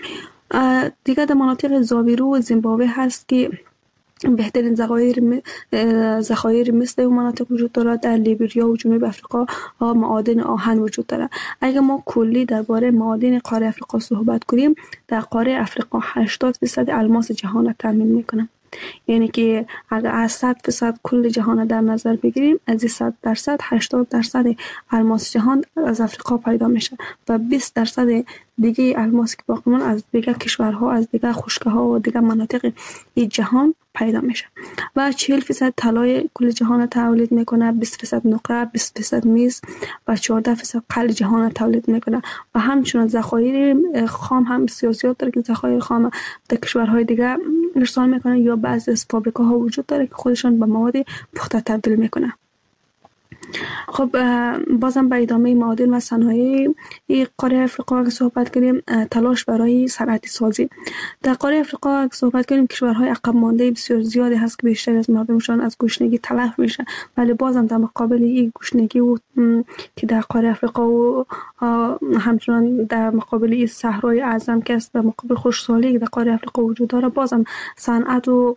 دیگه در مناطق زاویرو و زیمبابوه هست که بهترین ذخایر ذخایر مثل اون مناطق وجود داره. در لیبریا و جنوب افریقا معادن آهن وجود داره. اگر ما کلی درباره معادن قاره افریقا صحبت کنیم، در قاره افریقا هشتاد درصد الماس جهان را تامین میکنه. یعنی که اگر از صد درصد کل جهان در نظر بگیریم از صد درصد هشتاد درصد الماس جهان از افریقا پیدا میشه و بیست درصد دیگه الماس که باقی مونده از دیگه کشورها، از دیگه خشکه ها و دیگه مناطق این جهان پیدا میشه و چهل درصد طلای کل جهان تولید میکنه، بیست درصد نقره، بیست درصد میز و چهارده درصد قل جهان تولید میکنه و همچنان ذخایر خام هم بسیار زیاد داره که ذخایر خام در کشورهای دیگه ارسال میکنه یا بعضی از فابریکاها وجود داره که خودشان به مواد پخته تبدیل میکنه. خب بازم به ادامه معادن و صنایع قاره افریقا اگه صحبت کنیم، تلاش برای صنعتی سازی در قاره افریقا اگه صحبت کنیم، کشورهای عقب مانده بسیار زیادی هست که بیشتر از مردمشان از گشنگی تلف میشه، ولی بازم در مقابل این گشنگی و که در قاره افریقا و همچنان در مقابل این صحرای اعظم که است، در مقابل خشکسالی که در قاره افریقا وجود داره، بازم صنعت و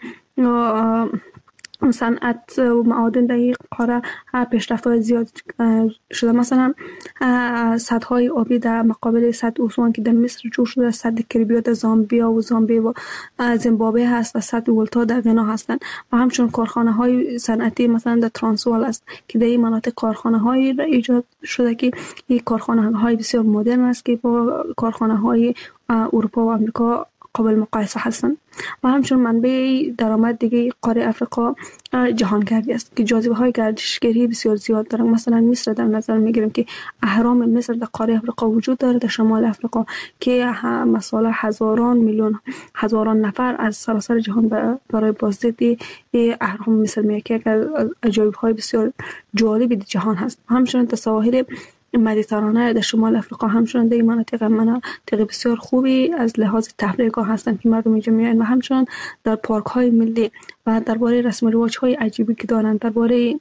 صنعت و معادن در این قاره پیشرفت زیاد شده. مثلا سدهای آبی در مقابل سد اوسوان که در مصر جور شده، سد کریبیا در زامبیا و زامبی و زیمبابوه هست و سد ولتا در غنا هستند و همچنین کارخانه های صنعتی مثلا در ترانسوال است که در این مناطق کارخانه های ایجاد شده که این کارخانه های بسیار مدرن است که با کارخانه های اروپا و آمریکا قابل مقایسه هستند و همچنین منبع درآمد دیگه قاره افریقا جهانگردی است که جاذبه های گردشگری بسیار زیاد دارند. مثلا مصر در نظر میگیریم که اهرام مصر در قاره افریقا وجود داره، در شمال افریقا، که مثلا هزاران میلیون هزاران نفر از سراسر جهان برای بازدید اهرام مصر میاد که از عجایب های بسیار جالب جهان هست. همچنین در سواحل مدیترانه در شمال افریقا همچنان در این مناطق مناطق بسیار خوبی از لحاظ تفریحگاه هستند که مردم اینجا میایند و همچنان در پارک های ملی و درباره رسم و رواج های عجیبی که دارند، درباره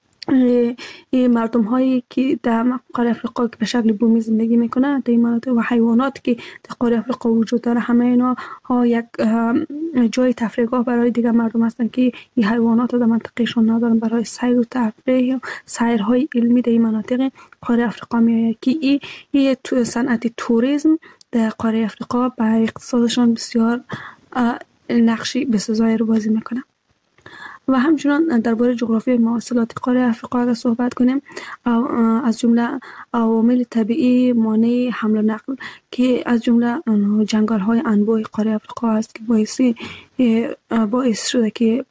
این مردم هایی که در قاره افریقا که به شکل بومی زندگی میکنند در این مناطق و حیوانات که در قاره افریقا وجود داره، همه اینا ها یک جای تفریحگاه برای دیگر مردم هستند که این حیوانات در منطقهشون ندارن، برای سیر و تفریح و سیرهای علمی در این مناطق قاره افریقا میآید که این این صنعت توریسم در قاره افریقا به اقتصادشان بسیار نقشی بسزایی رو بازی میکنه. و همچنان درباره جغرافی مواصلات قاره افریقا اگر صحبت کنیم، از جمله عوامل طبیعی مانع حمل و نقل که از جمله جنگل های انبوه قاره افریقا است که باعثی باعث شده که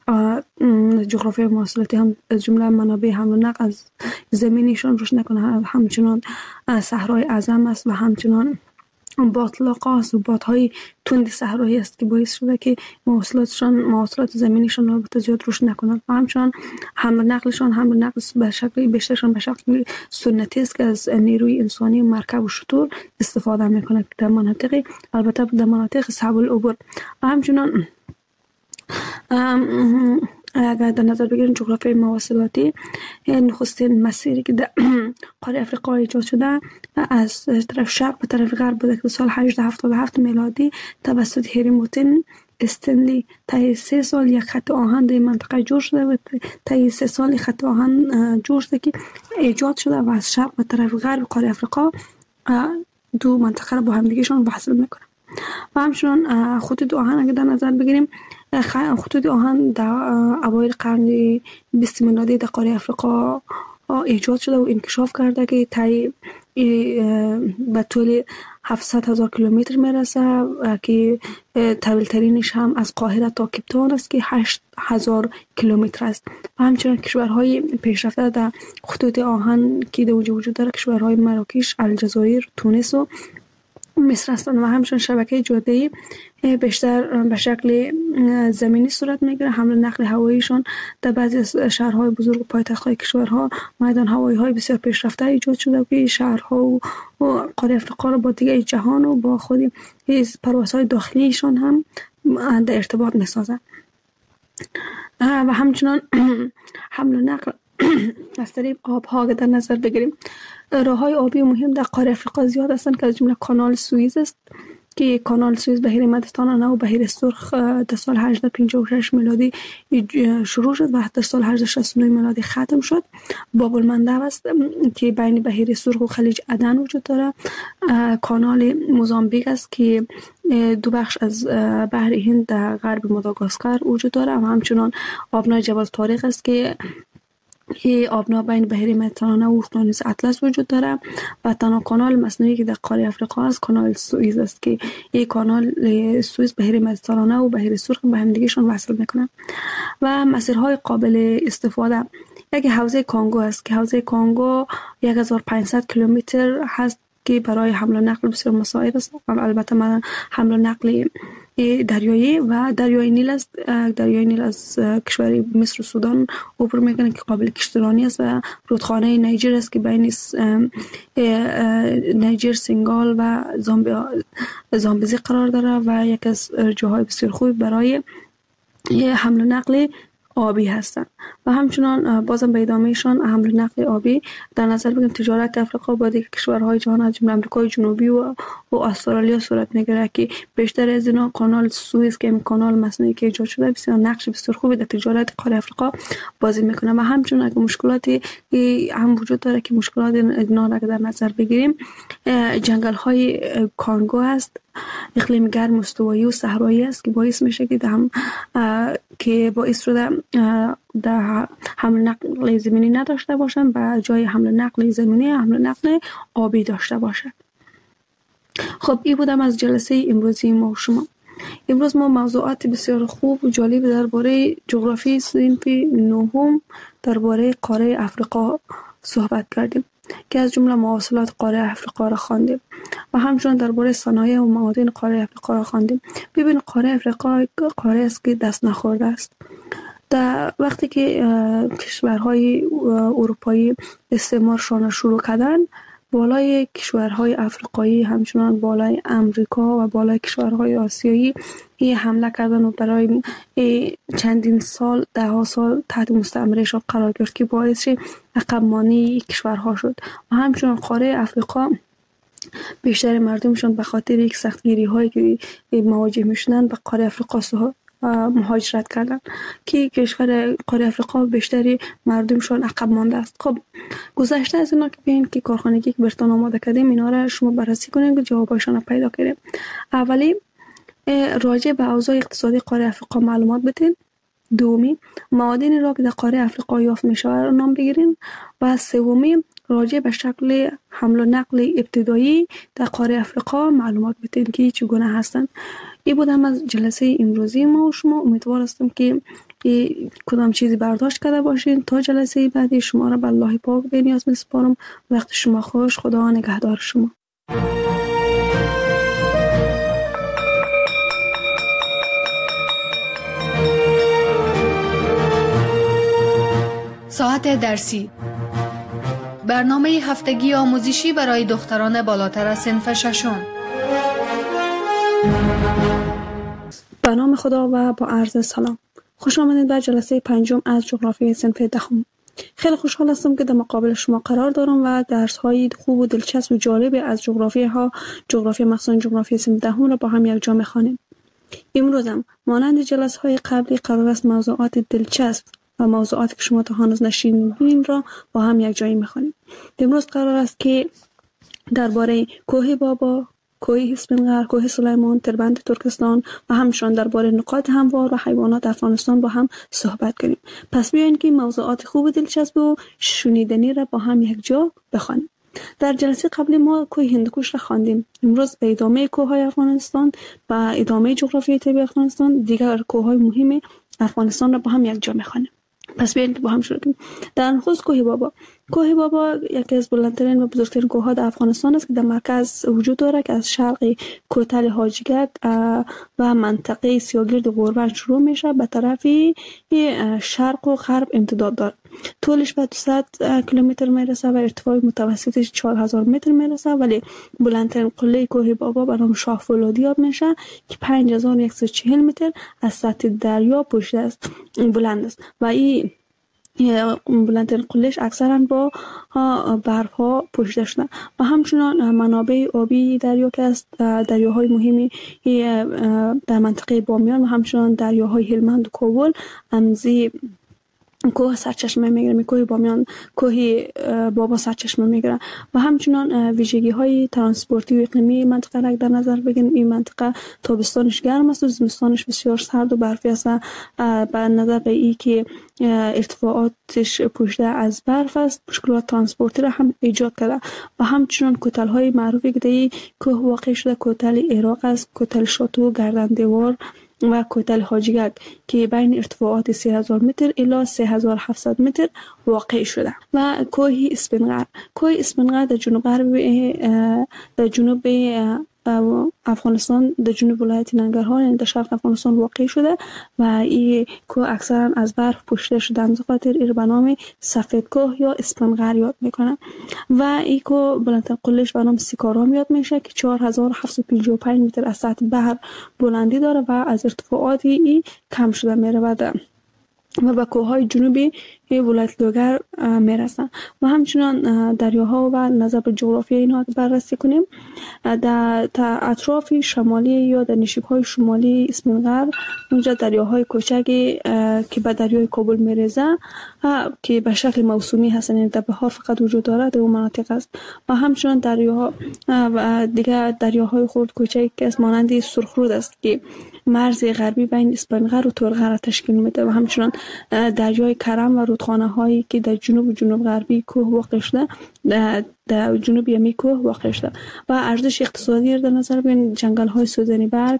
جغرافی مواصلاتی هم از جمله منابع حمل و نقل از زمینیشون روش نکنه، همچنان صحرای اعظم است و همچنان باطلاق است و بادهای تند صحرایی است که باعث شده که مواصلاتشان مواصلات زمینیشان البته زیاد روش نکنند و همچنان حمل و نقلشان حمل و نقل به شکل بیشترشان به شکل سنتی است که از نیروی انسانی مرکب و شتر استفاده میکنند در مناطق البته در مناطق صعب العبور و همچنان اگر در نظر بگیریم جغرافی مواصلاتی، نخستین مسیری که در قاره افریقا ایجاد شده از طرف شرق به طرف غرب بوده که سال هجده هفتاد و هفت میلادی توسط هری موتن استنلی طی سه سال یک خط آهن در منطقه جور شده و طی سه سال خط آهن جور شده که ایجاد شده و از شرق به طرف غرب قاره افریقا دو منطقه را با هم دیگهشان وصل میکنه. و همچنان خطوط آهن اگر در نظر بگیریم، خطوط آهن در اوایل قرن بیستم میلادی در قاره افریقا ایجاد شده و انکشاف کرده که طی به طول هفتصد هزار کیلومتر میرسه که طویل ترینش هم از قاهره تا کیپتاون است که هشت هزار کیلومتر است. و همچنین کشورهای پیشرفته در خطوط آهن که در وجود داره کشورهای مراکش، الجزایر، تونس و مصر هستند و همچنین شبکه جاده‌ای بیشتر به شکل زمینی صورت میگیره. حمل و نقل هواییشان در بعضی از شهرهای بزرگ و پایتخت‌های کشورها میدان هوایی های بسیار پیشرفته ایجاد شده که شهرها و قاره افریقا را با دیگر جهان و با خود پروازهای داخلیشان هم در ارتباط میسازند. و همچنان حمل و نقل از طریق آب‌ها در نظر بگیریم، راه‌های آبی مهم در قاره افریقا زیاد هستند که از جمله کانال سوئیز است که کانال سوئیز بحیر مدیترانه و بحیر سرخ در سال هجده پنجاه و شش میلادی شروع شد و در سال هجده شصت و نه میلادی ختم شد. باب المندب است که بین بحیر سرخ و خلیج عدن وجود داره. کانال موزامبیک است که دو بخش از بحر هند در غرب ماداگاسکار وجود داره و همچنان آبنای جبل طارق است که این آبنا بین بحیر مدیترانه و اقیانوس اطلس وجود داره و تنها کانال مصنوعی که در قاره افریقا است کانال سوئیز است که این کانال سوئیز بحیر مدیترانه و بحیر سرخ به هم دیگه‌شان وصل میکنه. و مسیرهای قابل استفاده، یک حوزه کانگو است که حوزه کانگو هزار و پانصد کیلومتر هست که برای حمل و نقل بسیار مساعد است. البته من حمل و نقل دریایی و دریای نیل است. دریای نیل از کشور مصر و سودان عبور میکنه که قابل کشتیرانی است و رودخانه نیجر است که بین نیجر، سنگال و زامبیزی قرار داره و یک از جاهای بسیار خوب برای حمل و نقل آبی هستند. و همچنان بازم به ادامهشان حمل و نقل آبی در نظر بگیریم تجارت افریقا با دیگر کشورهای جهان از جمله آمریکای جنوبی و و استرالیا صورت میگیره که بیشتر از اینا کانال سوئز که کانال مصنوعی که ایجاد شده بسیار نقش بسیار خوبی در تجارت قاره افریقا بازی میکنه. و همچنان اگه مشکلاتی هم وجود داره که مشکلات اینا را در نظر بگیریم، جنگل های کانگو است، اقلیم گرم استوایی و صحرایی است که باعث میشه که هم که باعث شده در حمل نقل زمینی نداشته باشن و جای حمل نقل زمینی حمل نقل آبی داشته باشن. خب این بودم از جلسه امروزی ما و شما. امروز ما موضوعات بسیار خوب و جالب درباره جغرافی صنف نهم درباره قاره افریقا صحبت کردیم که از جمله مواصلات قاره افریقا را خواندیم و همچنان درباره صنایع و معادن قاره افریقا را خواندیم. ببین قاره افریقا قاره است که دست نخورده است. در وقتی که کشورهای اروپایی استعمارشان را شروع کردن، بالای کشورهای افریقایی همچنان بالای امریکا و بالای کشورهای آسیایی این حمله کردن و برای چندین سال ده ها سال تحت مستعمرهشان قرار گرفت که باعث عقب مانی کشورها شد. و همچنان قاره افریقا بیشتر مردمشان به خاطر یک سختگیری هایی که مواجه میشدن به قاره افریقا مهاجرت کردن که کشور قاره افریقا بیشتری مردمشان عقب مانده است. خب گذشته از اینا که ببین که کارخانگی که برتون آماده کردیم اینا را شما بررسی کنید و جوابشان را پیدا کنید. اولی راجع به اوضاع اقتصادی قاره افریقا معلومات بدین. دومی معادن را که در قاره افریقا یافت می شود را نام بگیرین. و سومی راجع به شکل حمل و نقل ابتدایی در قاره افریقا معلومات بدین که چگونه هستند. این بودم از جلسه امروزی ما و شما. امیدوار هستم که کدام چیزی برداشت کرده باشین. تا جلسه بعدی شما را به الله پاک به نیاز میسپارم. وقت شما خوش. خدا نگهدار شما. ساعت درسی، برنامه هفتگی آموزشی برای دختران بالاتر از صنف ششم. به نام خدا و با عرض سلام. خوش آمدید به جلسه پنجم از جغرافی صنف دهم. خیلی خوشحال هستم که در مقابل شما قرار دارم و درس های خوب و دلچسب و جالب از جغرافی ها جغرافی مخصوصا جغرافی صنف دهم را با هم یک جا می‌خوانیم. امروز هم مانند جلسه های قبلی قرار است موضوعات دلچسب و موضوعاتی که شما تا هنوز نشنیدین را با هم یک جایی می‌خوانیم. امروز قرار است که درباره کوه بابا، کوه اسفنقر، کوه سلیمان، تربند ترکستان و همچنان درباره نقاط هموار و حیوانات افغانستان با هم صحبت کنیم. پس بیاین که موضوعات خوب و دلچسب و شنیدنی را با هم یک جا بخوانیم. در جلسه قبلی ما کوه هندوکش را خواندیم. امروز به ادامه کوههای افغانستان و ادامه جغرافیای طبیعی افغانستان دیگر کوههای مهم افغانستان را با هم یک جا می‌خوانیم. پس بیاین با هم شروع کنیم. در نخست کوه بابا. کوه بابا یکی از بلندترین و بزرگترین کوه‌ها در افغانستان است که در مرکز وجود دارد که از شرق کوتل حاجیگک و منطقه سیاگرد غوربند شروع میشه به طرف شرق و غرب امتداد دارد. طولش به دویست کیلومتر میرسه و ارتفاع متوسطش چهار هزار متر میرسه، ولی بلندترین قله کوه بابا به نام شاه فولادی یاد میشه که پنج هزار و صد و چهل متر از سطح دریا پشت است بلند است و این بلندترین قلهش اکثرا با برف ها پوشیده شده. و همچنان منابع آبی دریا که است دریاهای مهمی در منطقه بامیان و همچنان دریاهای هلمند و کابل امزی کوه سرچشمه میگیره. کوه بامیان کوه بابا سرچشمه میگیره. و همچنان ویژگی های ترانسپورتی و اقلیمی منطقه را در نظر بگیریم. این منطقه تابستانش گرم است و زمستانش بسیار سرد و برفی است و به نظر به این که ارتفاعاتش پوشیده از برف است مشکلات ترانسپورتی را هم ایجاد کرده. و همچنان کوتل های معروفی که در کوه واقع شده کوتل عراق است، کوتل شاتو، گردن دیوار و کوتل حاجیگک که بین ارتفاعات سه هزار متر الی سه هزار و هفتصد متر واقع شده. و کوه اسفنقر. کوه اسفنقر در جنوب غرب در جنوب افغانستان در جنوب ولایت ننگرهار یعنی در شرق افغانستان واقع شده و این کوه اکثرا از برف پوشیده شده، از خاطر این به نام سفید کوه یا اسفنگر یاد میکنه و این کوه بلندترین قلهش به نام سیکارام یاد میشه که چهار هزار و هفتصد و پنجاه و پنج متر از سطح بحر بلندی داره و از ارتفاعات این کم شده میره و و به کوههای جنوبی ولایت لوگر میرسن و همچنان دریاها و نظر به جغرافی اینها بررسی کنیم. در اطراف شمالی یا در نشیب‌های شمالی اسفنگر اونجا دریاهای کوچکی که به دریای کابل میرسه که به شکل موسومی هستن، یعنی در بهار فقط وجود داره در اون مناطق است و همچنان دریاها و دیگر دریاهای خرد کوچکی که از مانند سرخرود است که مرز غربی بین اسفنگر و ترغه را تشکیل میده و همچنان دریای کرم و رودخانه هایی که در جنوب و جنوب غربی کوه واقع شده در جنوب یمی کوه واقع شده و ارزش اقتصادی در نظر بگیریم جنگل های سوزنی برگ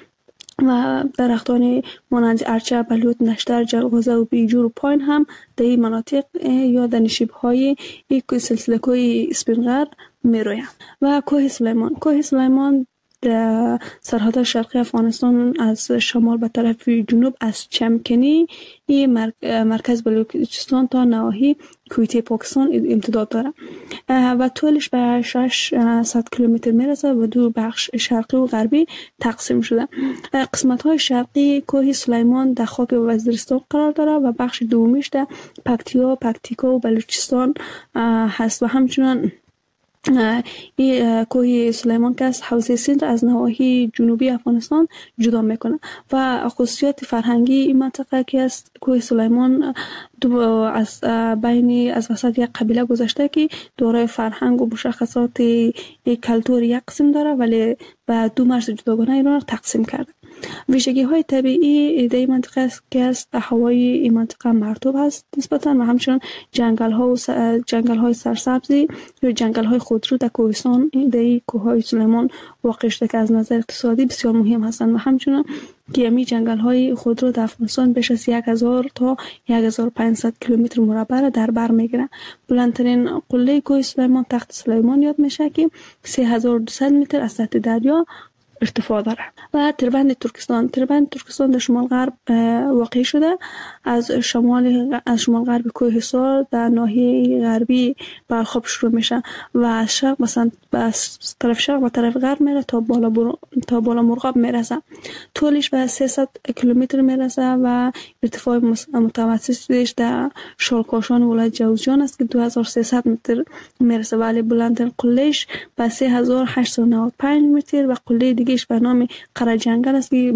و درختان مانند ارچه، بلوط، نشتر، جلغوزه و بیجور و پاین هم در این مناطق یا در نشیب های این سلسله کوه اسفنگر میرویند. و کوه سلیمان کوه سلیمان در سرحد شرقی افغانستان از شمال به طرف جنوب از چمکنی این مرکز بلوچستان تا نواحی کویته پاکستان امتداد داره و طولش به ششصد کیلومتر میرسه و دو بخش شرقی و غربی تقسیم شده. قسمت های شرقی کوه سلیمان در خاک وزیرستان قرار داره و بخش دومیش در پکتیا، پکتیکا و بلوچستان هست و همچنان این کوه سلیمان که از حوزه سند از نواحی جنوبی افغانستان جدا میکنه و خصوصیت فرهنگی این منطقه که است کوه سلیمان از بین از وسط یک قبیله گذشته که دارای فرهنگ و مشخصات کلتور یک قسم داره ولی به دو مرز جداگانه ایران را تقسیم کرده. ویژگی های طبیعی در این منطقه است که است هوای این منطقه مرطوب است نسبتا و همچنان جنگل ها و س... جنگل های سرسبزی یا جنگل های خودرو در کوهستان در این کوه های سلیمان واقع شده که از نظر اقتصادی بسیار مهم هستند و همچنان که امی جنگل های خودرو در افغانستان بیش از یک هزار تا یک هزار و پانصد کیلومتر مربع در بر میگیرند. بلندترین قله کوه سلیمان تخت سلیمان یاد میشه که سه هزار و دویست متر از سطح دریا ارتفاع داره. و تربند ترکستان تربند ترکستان در شمال غرب واقع شده، از شمال از شمال غرب کوه حصار در ناحیه غربی برخواب شروع میشه و از شرق مثلا از طرف شرق و طرف غرب میره تا بالا بر... تا بالا مرغاب میرسه. طولش به سیصد کیلومتر میرسه و ارتفاع متوسطش در شالکاشان ولایت جوزجان است که دو هزار و سیصد متر میرسه ولی بلندترین قلهش به سه هزار و هشتصد و نود و پنج متر و قله دیگهش به نام قره جنگل است که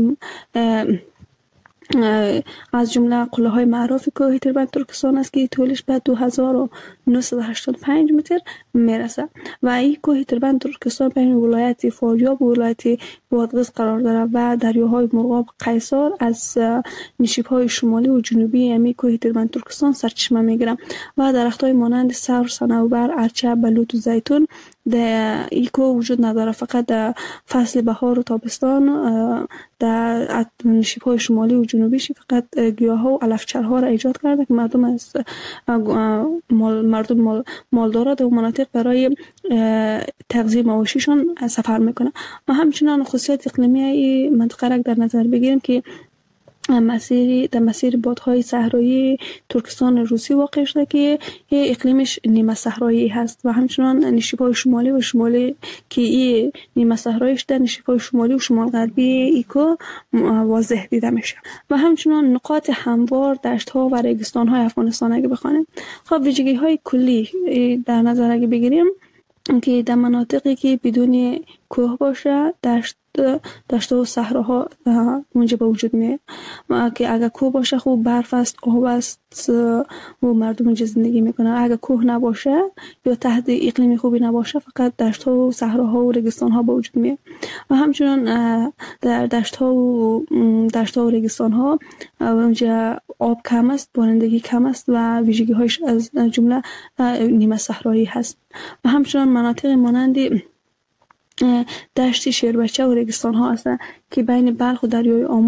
از جمله قله های معروف کوه تربند ترکستان است که طولش به دو هزار و نهصد و هشتاد و پنج متر میرسه و این کوه تربند ترکستان بین ولایت فاریاب و ولایت بادغیس قرار داره و دریاهای مرغاب قیصر از نشیب های شمالی و جنوبی امی کوه تربند ترکستان سرچشمه میگیرن و درخت های مانند سرو، صنوبر، ارچه، بلوط و زیتون در این کوه وجود نداره. فقط در فصل بهار و تابستان در نشیب های شمالی و جنوبیش فقط گیاه ها و علفچرها را ایجاد کرده که مردم از مال مردم مال مالدارا در مناطق برای تغذیه مواشیشون سفر میکنه. و همچنان خصوصیت اقلیمی این منطقه را در نظر بگیریم که مسیری در مسیر بادهای صحرایی ترکستان روسی واقع شده که اقلیمش نیمه صحرایی هست و همچنان نشیب‌های شمالی و شمالی که این نیمه صحراییش در نشیب‌های شمالی و شمال غربی ایکو واضح دیده میشه. و همچنان نقاط هموار دشت‌ها و ریگستان‌های افغانستان اگه بخوانیم، خب ویژگی‌های کلی در نظر اگه بگیریم که در مناطقی که بدون کوه باشه دشت دشت و صحراها اونجا به وجود میاد که اگر کوه باشه خوب برف است، آب است و مردم اونجا زندگی میکنن. اگر کوه نباشه یا تحت اقلیم خوبی نباشه فقط دشت و صحراها و ریگستان ها به وجود میاد. و همچنان در دشت ها و دشت ها و ریگستان ها اونجا آب کم است، بارندگی کم است و ویژگی هایش از جمله نیمه صحرایی هست. و همچنان مناطق مانند دشت شیربچه و ریگستان ها هستند که بین بلخ و دریای آمو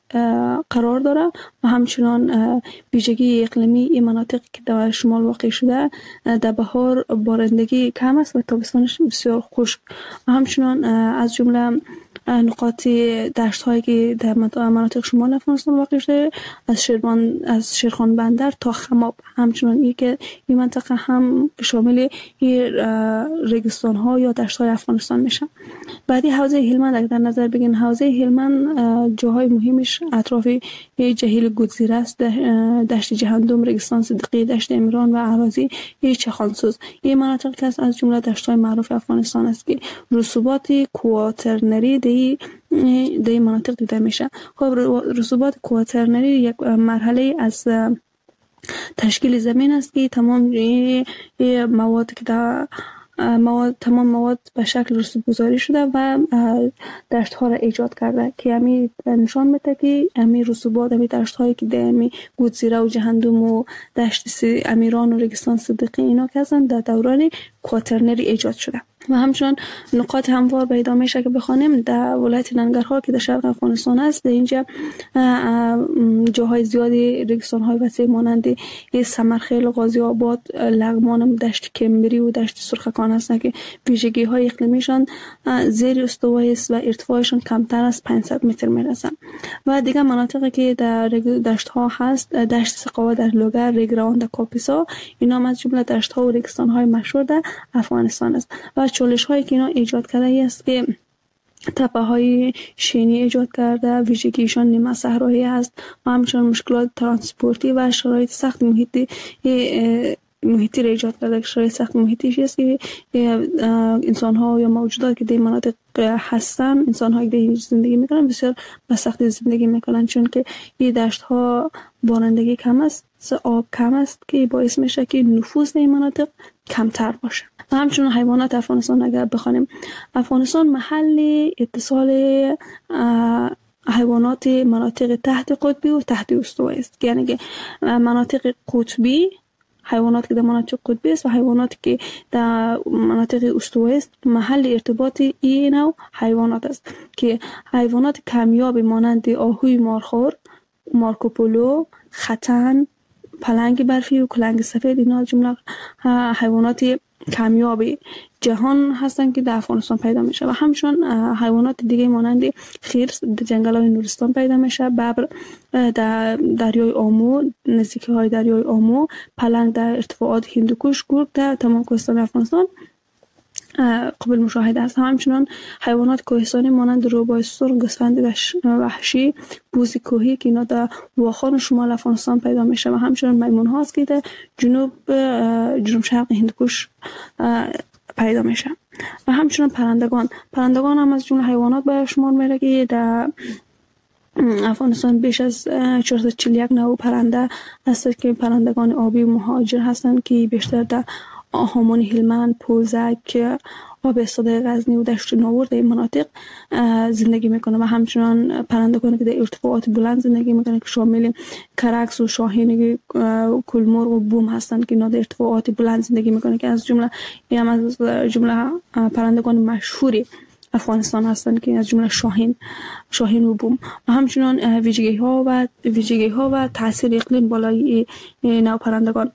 قرار داره و همچنان ویژگی اقلیمی این مناطق که در شمال واقع شده در بهار بارندگی کم است و تابستانش بسیار خشک و همچنان از جمله نقاط دشت هایی که در مناطق شمال افغانستان واقع شده از شیربان از شیرخان بندر تا خماب همچنان این که این منطقه هم شامل این ریگستان ها یا دشت های افغانستان میشه. بعدی حوزه هلمند اگر در نظر بگیریم حوزه هلمند جاهای مهمش اطراف جهیل گودزیره است، دشت جهندم، ریگستان صدیقی، دشت امیران و اراضی چخانسوز. این مناطق که از جمله دشت های معروف افغانستان است که رسوبات کواترنری دی دی مناطق دیده میشه. خب رسوبات کواترنری یک مرحله از تشکیل زمین است که تمام مواد که در مواد تمام مواد به شکل رسوب گذاری شده و دشت ها را ایجاد کرده که همی نشان میده که همی رسوبات همی دشت هایی که در همی گودزیره و جهندم و دشت امیران و ریگستان صدیقی اینا که هستند در دوران کواترنری ایجاد شده. و همچنان نقاط هموار پیدا میشه که بخوانیم در ولایت ننگرهار که در شرق افغانستان است. در اینجا جاهای زیادی ریگستان های وسیع مانند سمرخیل، غازی آباد، لغمان، دشت کمبری و دشت سرخکان هستند که ویژگی های اقلیمیشان زیر استوایی است و ارتفاعشان کمتر از پانصد متر میرسند. و دیگر مناطقی که در دشت ها هست دشت سقاوه در لوگر، ریگران در کاپیسا، اینا از جمله دشت ها و ریگستان های مشهور در افغانستان است. و چالش هایی که اینا ایجاد کرده است که تپه های شینی ایجاد کرده، ویژگیشان نیمه صحرایی است و همچنان مشکلات ترانسپورتی و شرایط سخت محیطی محیطی را ایجاد کرده. شرایط سخت محیطی است که انسان ها یا موجودات که در مناطق هستن، انسان هایی که در زندگی میکنن بسیار به سختی زندگی میکنن چون که این دشت ها بارندگی کم است، آب کم است که باعث میشه که نفوذ در این مناطق کمتر باشه. و همچنین حیوانات افغانستان اگر بخوانیم، افغانستان محل اتصال حیوانات مناطق تحت قطبی و تحت استوایی است، یعنی که مناطق قطبی حیوانات که در مناطق قطبی است و حیوانات که در مناطق استوایی است محل ارتباط این نوع حیوانات است که حیوانات کمیاب مانند آهوی مارخور، مارکوپولو، ختن، پلنگ برفی و کلنگ سفید اینا جمله حیوانات کمیاب جهان هستند که در افغانستان پیدا میشه. و همچنین حیوانات دیگه مانند خرس در جنگل‌های نورستان پیدا میشه، ببر در دریای آمو، نزدیکی های دریای آمو، پلنگ در ارتفاعات هندوکش، گرگ در تمام کوهستان افغانستان قابل مشاهده است. همچنین حیوانات کوهستانی مانند روباه سرخ، گوسفند وحشی، بوز کوهی که اینا در واخان شمال افغانستان پیدا میشه و همچنین میمون هاست که در جنوب جنوب شرق هندوکش پیدا میشه. و همچنین پرندگان پرندگان هم از جمله حیوانات به شمار میره که در افغانستان بیش از چهارصد و چهل و یک نوع پرنده هست که پرندگان آبی و مهاجر هستند که بیشتر در هامون هلمند، پوزک، آب استاده غزنی و دشت ناور در این مناطق زندگی میکنه. و همچنان پرندگانی که در ارتفاعات بلند زندگی میکنه که شامل کرکس و شاهین کلمرغ و بوم هستند که اینا در ارتفاعات بلند زندگی میکنه که از جمله هم از جمله پرندگان مشهوری افغانستان هستند که از جمله شاهین شاهین و بوم. و همچنان ویژگی ها و ویژگی ها و تاثیر اقلیم بالای نوع پرندگان.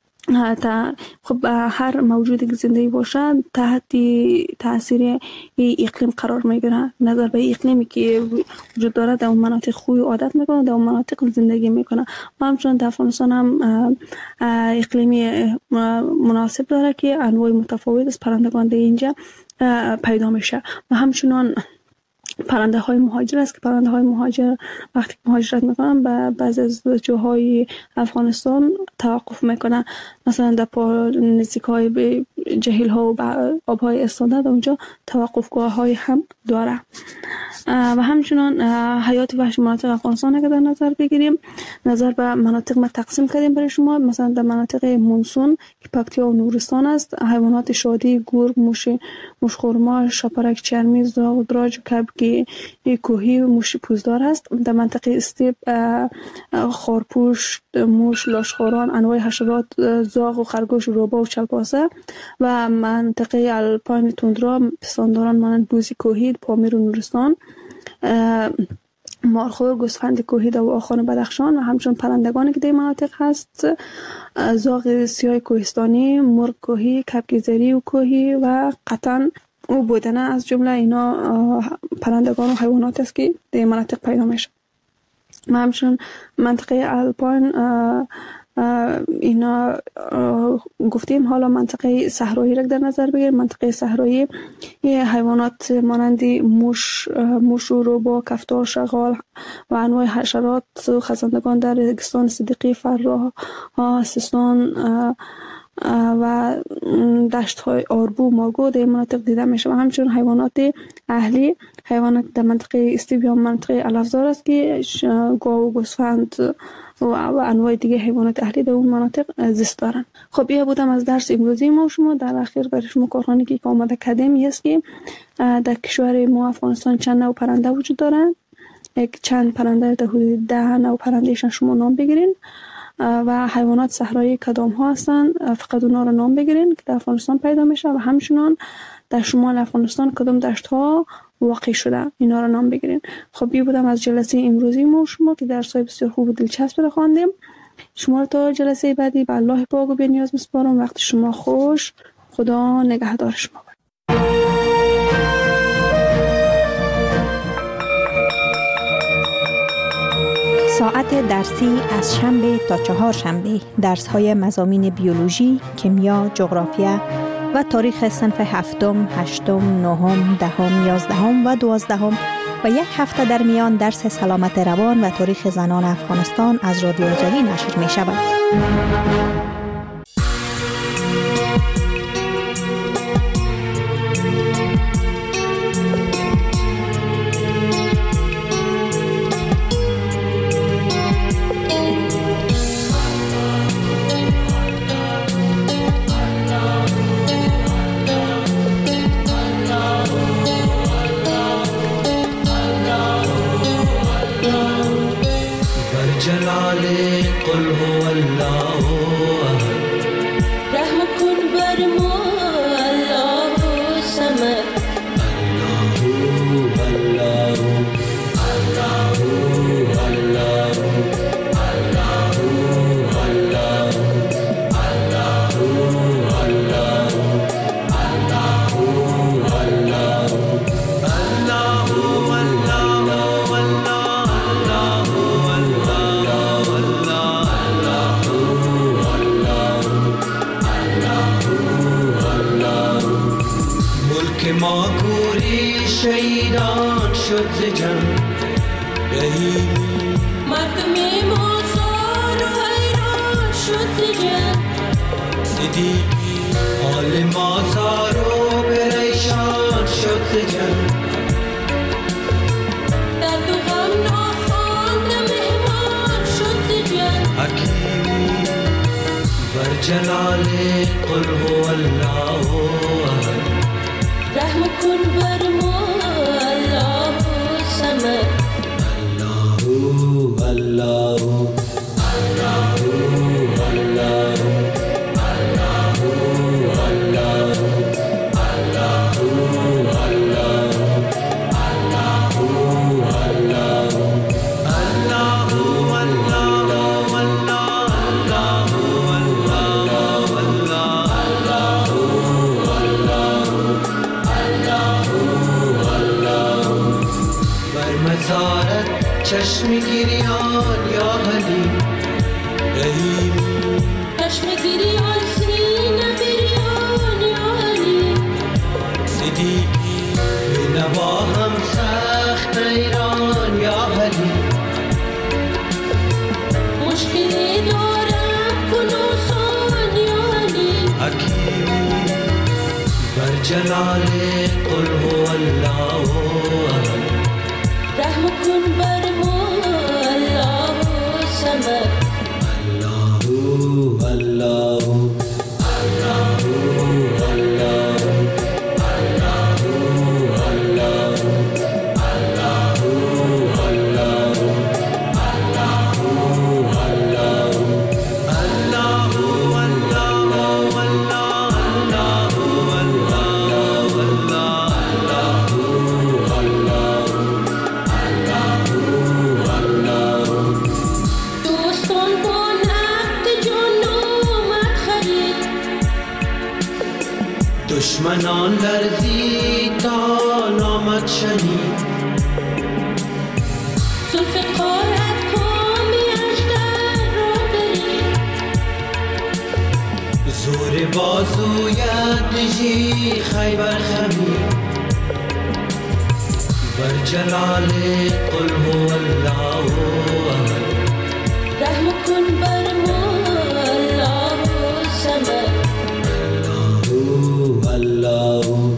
خب هر موجودی که زندگی باشه تحت تاثیر اقلیم قرار میگیره. نظر به اقلیمی که وجود داره در اون مناطق خوی عادت میکنه، در اون مناطق زندگی میکنه. و همچنان در افغانستان هم اقلیمی مناسب داره که انواع متفاوت از پرندگان در اینجا پیدا میشه. و همچنان پرنده های مهاجر است که پرنده های مهاجر وقتی مهاجرت میکنن به بعضی از جاهای افغانستان توقف میکنن، مثلا در نزدیک های به جهیل ها و آب های استاده در اونجا توقفگاه های هم داره. و همچنان حیات وحشی مناطق افغانستان اگر در نظر بگیریم، نظر به مناطق ما تقسیم کردیم برای شما. مثلا در مناطق مونسون که پکتیا و نورستان است، حیوانات شادی، گرگ، موش موشخورما، شاپرک چرمی، زاغ، دراج، کبک کوهی و موش پوزدار است. در منطقه استیپ خارپوش، موش، لاشخوران، انواع حشرات، زاغ و خرگوش، روباه و چلپاسه. و منطقه الپاین توندرا پستانداران مانند بوزی کوهی، پامیر و نورستان. مارخور، گوسفند کوهی در آخان بدخشان و همچنین پرندگانی که در مناطق هست، زاغ سیاه کوهستانی، مرغ کوهی، کبک زری و کوهی و قطن او بودنه از جمله اینا پرندگان و حیوانات است که در مناطق پیدا میشه. و همچنین منطقه الپاین اینا گفتیم. حالا منطقه صحرایی را در نظر بگیریم. منطقه صحرایی حیوانات مانند موش موش و روبا، کفتار، شغال و انواع حشرات و خزندگان در ریگستان صدیقی، فراه، سیستان و دشت های آربو، ماگو در مناطق دیده میشه. و همچنین حیوانات اهلی، حیوانات در منطقه استیب یا منطقه الافزار است که گاو و گوسفند و انواع دیگه حیوانات اهلی در اون مناطق زیست دارن. خب این بودم از درس امروزی ما شما. در اخیر برای شما کارخانه که آماده کدمی است که در کشور ما افغانستان چند نوع پرنده وجود دارن. یک چند پرنده در حدود ده نوع پرندهشان شما نام بگیرین و حیوانات صحرایی کدام ها هستن فقط اونا رو نام بگیرین که در افغانستان پیدا میشه و همچنان در شمال افغانستان کدام دشت ها واقع شده اینا رو نام بگیرین. خب بی بودم از جلسه امروزی ما شما که درس های بسیار خوب و دلچسب رو خواندیم. شما رو تا جلسه بعدی به الله پاک و بی‌نیاز میسپارم. وقت شما خوش. خدا نگهدار شما. ساعت درسی از شنبه تا چهار شنبه درس های مضامین بیولوژی، کیمیا، جغرافیا و تاریخ صنف هفتم، هشتم، نهم، دهم، یازدهم و دوازدهم و یک هفته در میان درس سلامت روان و تاریخ زنان افغانستان از رادیو آزادی نشر می شود. دشمنان لرزی تا نامت شنید. زلف قارت کامی اجده را برید، زور بازویت دژی خیبر خمید. بر جلال قل هو الله احد، رحم کن بر ما الله الصمد. الله الله